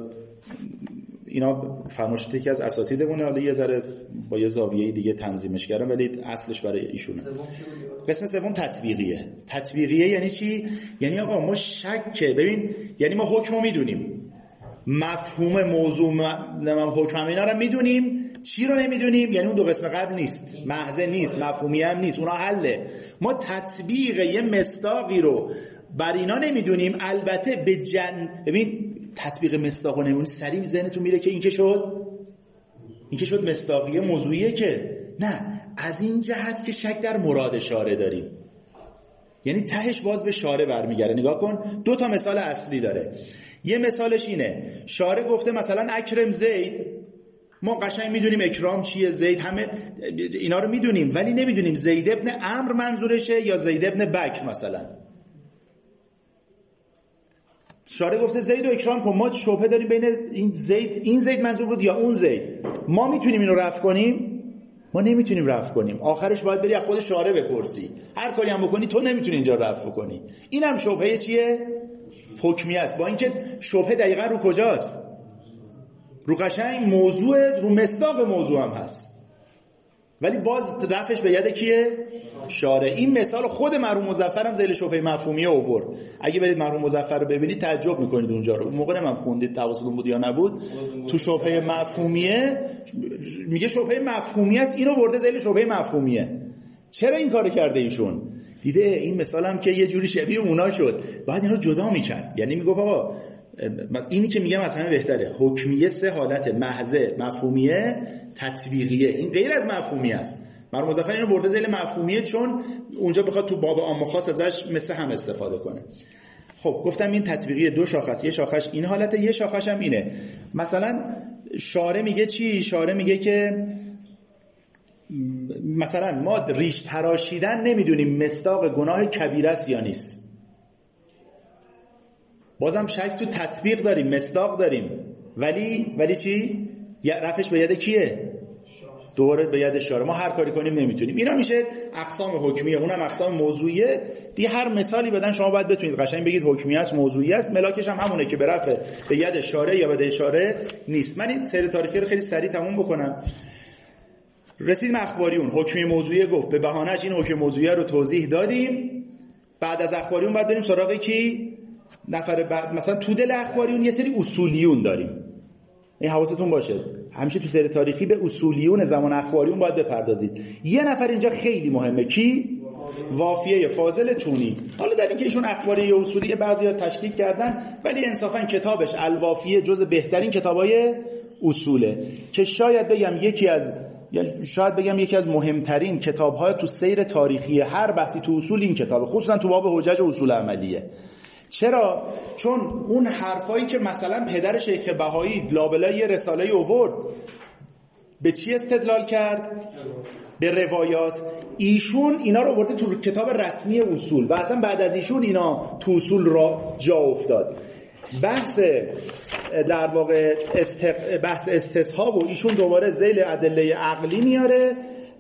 اینا فرمایشات یکی از اساتیدمونه، حالا یه ذره با یه زاویه دیگه تنظیمش کردم ولی اصلش برای ایشونه. قسم سوم تطبیقیه. تطبیقیه یعنی چی؟ یعنی آقا ما شکه، ببین یعنی ما حکمو میدونیم، مفهوم موضوع حکم اینا رو میدونیم، چی رو نمیدونیم؟ یعنی اون دو قسم قبل نیست، محض نیست، مفهومی هم نیست، اونا حله. ما تطبیق یه مصداقی رو بر اینا نمیدونیم. البته به ببین تطبیق مصداق رو نمیدونیم، سریع ذهنتون میره که این که شد مصداقیه موضوعیه، که نه، از این جهت که شک در مراد شارع داریم. یعنی تهش باز به شارع برمیگره. نگاه کن، 2 تا مثال اصلی داره. یه مثالش اینه، شارع گفته مثلا اکرم زید، ما قشنگ میدونیم اکرام چیه، زید، همه اینا رو میدونیم، ولی نمیدونیم زید ابن عمرو منظورشه یا زید ابن بکر مثلا. شارع گفته زید و اکرام کن، ما شبهه داریم بین این زید منظور بود یا اون زید. ما میتونیم اینو رفع کنیم؟ ما نمیتونیم رفع کنیم. آخرش باید بری از خود شارع بپرسی. هر کاری هم بکنی تو نمیتونی اینجا رفع کنی. اینم شبهه چیه؟ حکمیه است، با اینکه شبهه دقیقا رو کجاست؟ رو قشنگ موضوع، رو مصداق موضوع هم هست، ولی باز رفعش به ید کیه؟ شارع. این مثال خود مرحوم مظفر هم ذیل شبهه مفهومیه آورد. اگه برید مرحوم مظفر رو ببینید تعجب میکنید اونجا رو. اون موقع من خوندید توسطون بود یا نبود؟ تو شبهه مفهومیه میگه شبهه مفهومیه است، اینو برده ذیل شبهه مفهومیه. چرا این کارو کرده ایشون؟ دیده این مثال هم که یه جوری شبیه اونا شد، بعد اینا رو جدا میکرد. یعنی میگفت آقا اینی که میگم از همه بهتره. حکمیه 3 حالت: محضه، مفهومیه، تطبیقیه. این غیر از مفهومیه است. مرحوم مظفر اینو برده ذیل مفهومیه چون اونجا بخواد تو باب عام و خاص ازش مثل هم استفاده کنه. خب گفتم این تطبیقیه 2 شاخص، یه شاخش این حالته، یه شاخش هم اینه. مثلا شارع میگه چی؟ شارع میگه که مثلا ما ریش تراشیدن نمیدونیم مصداق گناه کبیره است یا نیست. بازم شک تو تطبیق داریم، مصداق داریم، ولی چی؟ رفعش به ید کیه؟ دوره به ید شارع. ما هر کاری کنیم نمیتونیم. اینا میشه اقسام حکمیه، اونم اقسام موضوعیه. دیگه هر مثالی بدن شما باید بتونید قشنگ بگید حکمیه است، موضوعیه است. ملاکش هم همونه که به رفع به ید شارع یا به ید شارع نیست. من این سیر تاریخی رو خیلی سریع تموم بکنم. رسیدیم اخباریون. حکمی موضوعیه گفت، به بهانه‌اش این حکم موضوعیه رو توضیح دادیم. بعد از اخباریون بعد بریم سراغ کی؟ نفر بعد. مثلا تو دل اخباریون یه سری اصولیون داریم. این حواستون باشه، همیشه تو سیر تاریخی به اصولیون زمان اخباریون باید بپردازید. یه نفر اینجا خیلی مهمه، کی؟ وافیه فاضل تونی. حالا در اینکه ایشون اخباری یا اصولی بعضیا تشکیک کردن، ولی انصافا کتابش الوافیه جز بهترین کتابای اصوله که شاید بگم یکی از مهمترین کتاب‌های تو سیر تاریخی هر بحثی تو اصول این کتابه، خصوصا تو باب حجج و اصول عملیه. چرا؟ چون اون حرفایی که مثلا پدر شیخ بهایی لابلای یه رساله آورد، به چی استدلال کرد؟ به روایات. ایشون اینا رو آورده تو کتاب رسمی اصول و اصلا بعد از ایشون اینا تو اصول را جا افتاد. بحث در واقع بحث استصحاب و ایشون دوباره ذیل ادله عقلی میاره.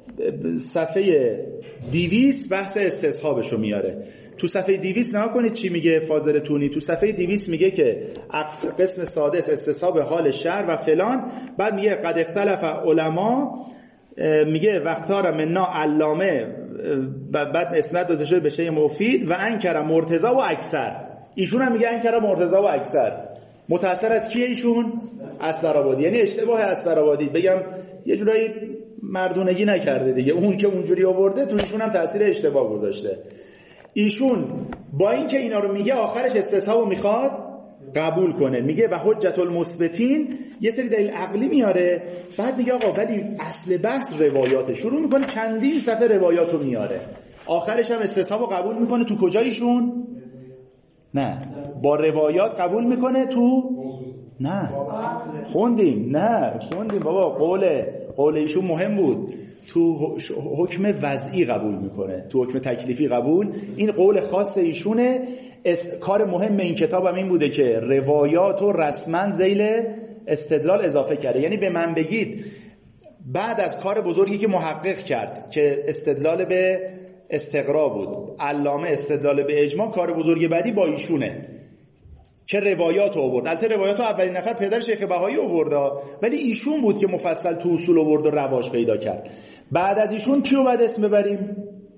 صفحه 200 بحث استصحابشو میاره. تو صفحه 200 نگاه کنید چی میگه فاضل تونی. تو صفحه 200 میگه که قسم سادس استصحاب حال شهر و فلان. بعد میگه قد اختلف علما، میگه وقتار منا علامه، بعد اسناد داده شده به شیء مفید و انکر مرتضی و اکثر. ایشون هم میگه انکر مرتضی و اکثر. متأثر از کیه ایشون؟ اسدرآبادی. یعنی اشتباه اسدرآبادی. بگم یه جورایی مردونگی نکرده دیگه، اون که اونجوری آورده تو ایشون هم تأثیر اشتباه گذاشته. ایشون با اینکه اینا رو میگه آخرش استصحابو میخواد قبول کنه. میگه و حجت المثبتین، یه سری دلیل عقلی میاره، بعد میگه آقا ولی اصل بحث روایاته. شروع میکنه چندین صفحه روایاتو میاره، آخرش هم استصحابو قبول میکنه. تو کجایشون؟ نه با روایات قبول میکنه. تو نه خوندیم بابا، قول ایشون مهم بود. تو حکم وضعی قبول میکنه، تو حکم تکلیفی قبول. این قول خاص ایشونه. کار مهم این کتاب هم این بوده که روایات و رسما ذیل استدلال اضافه کرده. یعنی به من بگید بعد از کار بزرگی که محقق کرد که استدلال به استقرا بود، علامه استدلال به اجماع، کار بزرگ بعدی با ایشونه که روایات آورد. البته روایات اولین نفر پدر شیخ بهایی آورد، ولی ایشون بود که مفصل تو اصول آورد و رواج پیدا کرد. بعد از ایشون کیو بعد اسم ببریم؟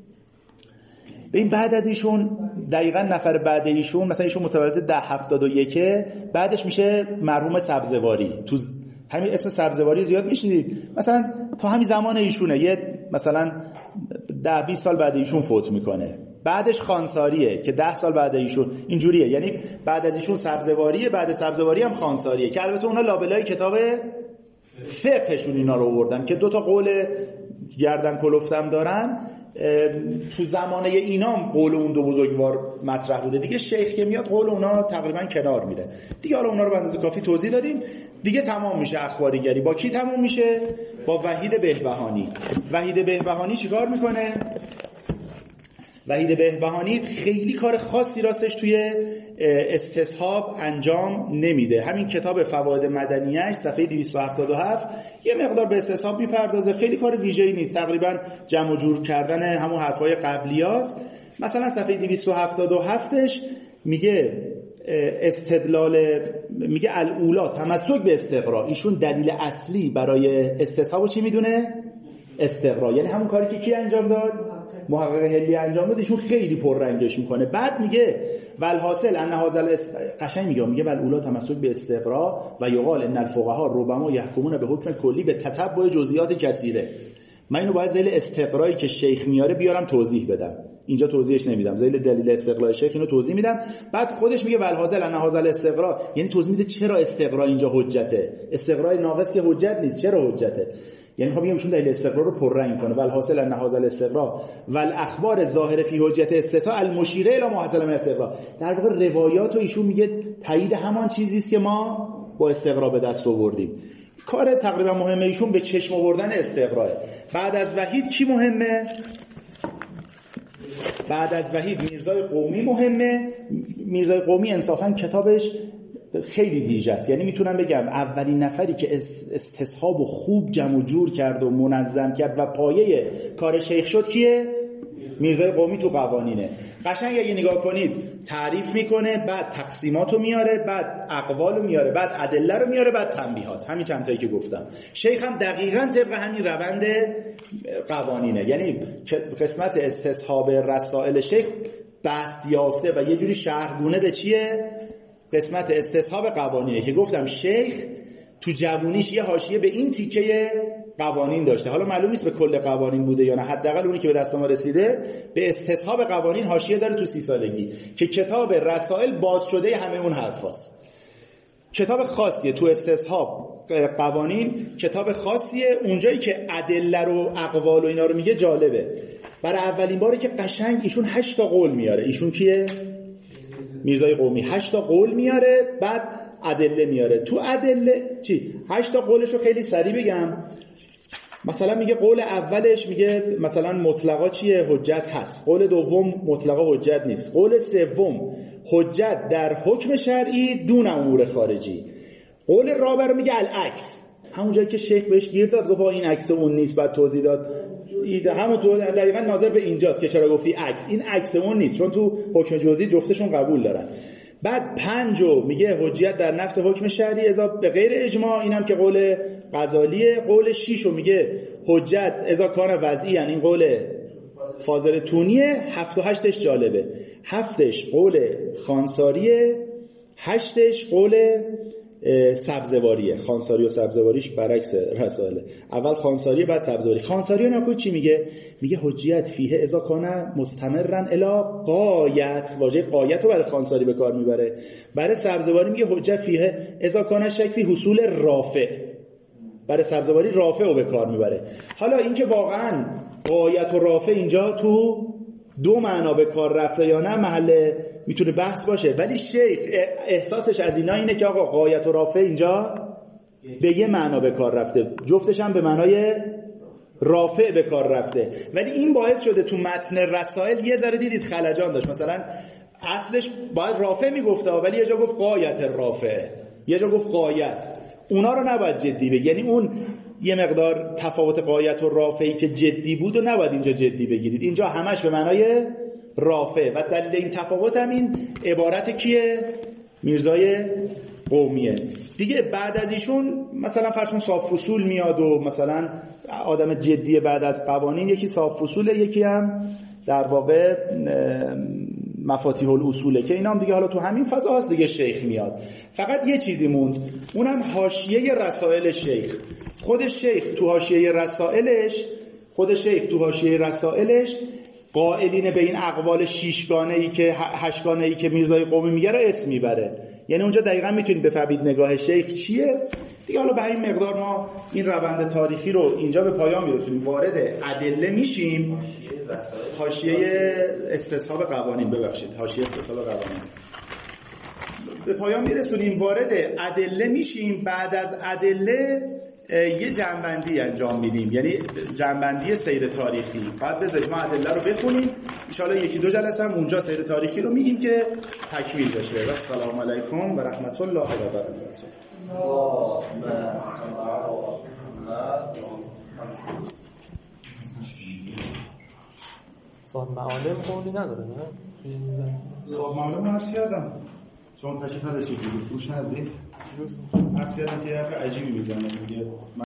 ببین بعد از ایشون دقیقاً نفر بعد ایشون، مثلا ایشون متولد 1071، بعدش میشه مرحوم سبزواری. تو همین اسم سبزواری زیاد میشنید، مثلا تا همین زمان ایشونه، یه مثلا 10-20 سال بعد ایشون فوت میکنه. بعدش خانساریه که 10 سال بعد ایشون. اینجوریه، یعنی بعد از ایشون سبزواریه، بعد سبزواری هم خانساریه که البته اونا لابلای کتاب فقهشون اینا رو آوردن که 2 تا قول گردن کلفتم دارن. تو زمانه اینام قول اون 2 بزرگوار مطرح بوده دیگه. شیخ که میاد قول اونا تقریبا کنار میره دیگه. حالا اونا رو به اندازه کافی توضیح دادیم دیگه. تمام میشه اخباریگری. با کی تمام میشه؟ با وحید بهبهانی. وحید بهبهانی چیکار میکنه؟ وحید بهبهانی خیلی کار خاصی راستش توی استصحاب انجام نمیده. همین کتاب فواید مدنیه‌اش صفحه 277 یه مقدار به استصحاب میپردازه، خیلی کار ویژه‌ای نیست، تقریبا جمع و جور کردن همون حرفای قبلیاست. مثلا صفحه 277ش میگه استدلال میگه الاولا تمسک به استقرا، ایشون دلیل اصلی برای استصحاب چی میدونه؟ استقرا. یعنی همون کاری که کی انجام داد؟ محقق هلی انجام داد. ایشون خیلی پررنگش میکنه. بعد میگه والحاصل ان هذا قشنگ میگه والاولا تمسک به استقرا و یقال ان الفقها ربما يحكمون به حکم کلی به تتبع جزئیات کثیره. من اینو باید ذیل استقرایی که شیخ میاره بیارم توضیح بدم، اینجا توضیحش نمیدم. ذیل دلیل استقرای شیخ اینو توضیح میدم. بعد خودش میگه والحاصل ان هذا الاستقرا، یعنی توضیح میده چرا استقرا اینجا حجته. استقرای ناقص که حجت نیست، چرا حجته؟ یعنی میخوام بگم ایشون دلیل استقرار رو پررنگ کنه. والحاصل ان هذا الاستقرا والاخبار الظاهره فی حجت استثناء المشیره الی ما حصل من استقرا، در واقع روایات و ایشون میگه تایید همان چیزی است که ما با استقرا به دست آوردیم. کار تقریبا مهمه ایشون به چشم آوردن استقراه. بعد از وحید کی مهمه؟ بعد از وحید میرزای قومی مهمه. میرزای قومی انصافا کتابش خیلی ویژه است. یعنی میتونم بگم اولین نفری که استصحاب و خوب جمع و جور کرد و منظم کرد و پایه کار شیخ شد کیه؟ میرزای قومی تو قوانینه. قشنگ اگه نگاه کنید تعریف میکنه، بعد تقسیماتو میاره، بعد اقوالو میاره، بعد ادله رو میاره، بعد تنبیهات. همین چند تایی که گفتم. شیخ هم دقیقاً طبق همین روند قوانینه. یعنی قسمت استصحاب رسائل شیخ دست یافته و یه جوری شرحگونه به چیه؟ قسمت استصحاب قوانینه که گفتم شیخ تو جوونیش یه حاشیه به این تیکه قوانین داشته. حالا معلوم نیست به کل قوانین بوده یا نه، حداقل اونی که به دست ما رسیده به استصحاب قوانین حاشیه داره تو 30 سالگی که کتاب رسائل باز شده همه اون حرفاست. کتاب خاصیه تو استصحاب قوانین، کتاب خاصیه. اونجایی که ادله رو اقوال و اینا رو میگه جالبه. برای اولین باره که قشنگ ایشون 8 تا قول میاره. ایشون کیه؟ میرزای قومی 8 تا قول میاره، بعد ادله میاره. تو ادله چی؟ 8 تا قولش رو خیلی سریع بگم. مثلا میگه قول اولش میگه مثلا مطلقا چیه؟ حجت هست. قول دوم مطلقا حجت نیست. قول سوم حجت در حکم شرعی دون امور خارجی. قول رابع رو میگه العکس. همون جایی که شیخ بهش گیر داد گفت این عکس اون نیست، بعد توضیح داد همون دقیقاً ناظر به اینجاست که چرا گفتی عکس. این عکس اون نیست، چون تو حکم جزئی جفتشون قبول دارن. بعد 5 میگه حجیت در نفس حکم شرعی اذا به غیر اجماع، اینم که قول غزالیه. قول 6 میگه حجت اذا کان وضعی، یعنی این قول فاضل تونیه. 7 و 8ش جالبه. 7ش قول خانساریه، 8ش قول سبزواریه. خانساری و سبزواریش برعکس رسائل. اول خانساری بعد سبزواری. خانساری نکو چی میگه؟ میگه حجیت فیه اذا کان مستمرا الی غایت. واژه غایت رو برای خانساری به کار میبره. برای سبزواری میگه حجت فیه اذا کان شک فی حصول رافع. برای سبزواری رافع رو به کار میبره. حالا اینکه واقعا غایت و رافع اینجا تو 2 معنا به کار رفته یا نه محل میتونه بحث باشه، ولی شیخ احساسش از اینا اینه که آقا غایت و رافع اینجا به یه معنا به کار رفته، جفتش هم به معنای رافع به کار رفته. ولی این باعث شده تو متن رسائل یه ذره دیدید خلجان داشت. مثلا اصلش باید رافع میگفته ولی یه جا گفت غایت رافع، یه جا گفت غایت. اونا رو نباید جدی بگیرید. یعنی اون یه مقدار تفاوت غایت و رافعی که جدی بود و نباید اینجا جدی بگیرید. اینجا همش به معنای رافع و دلیل این تفاوت هم این عبارت کیه؟ میرزای قومیه. دیگه بعد از ایشون مثلا فرض کن صاف فصول میاد و مثلا آدم جدیه بعد از قوانین. یکی صاف فصوله، یکی هم در واقع مفاتیح الاصوله که اینا هم دیگه حالا تو همین فضا هست دیگه. شیخ میاد. فقط یه چیزی موند، اونم حاشیه رسائل شیخ. خود شیخ تو حاشیه رسائلش قائلین به این اقوال 6گانه‌ای که 8گانه‌ای که میرزای قومی میگه رو اسم میبره. یعنی اونجا دقیقاً میتونید بفهمید نگاه شیخ چیه. دیگه حالا به این مقدار ما این روند تاریخی رو اینجا به پایان میرسونیم. وارد ادله میشیم. حاشیه استصحاب قوانین، ببخشید، حاشیه استصحاب قوانین به پایان میرسونیم. وارد ادله میشیم. بعد از ادله یه جنبندی انجام میدیم، یعنی جنبندی سیر تاریخی. بعد بذارید ما ادله رو بخونیم، ان شاءالله 1-2 جلسه هم اونجا سیر تاریخی رو میگیم که تکمیل بشه. و السلام علیکم و رحمت الله و برکاته. صاحب معالم قولی نداره نه؟ صاحب معالم عرض کردم شما تشریف نداشتید که فروش ندید؟ عرض کردم که حرف عجیبی میزنه میگه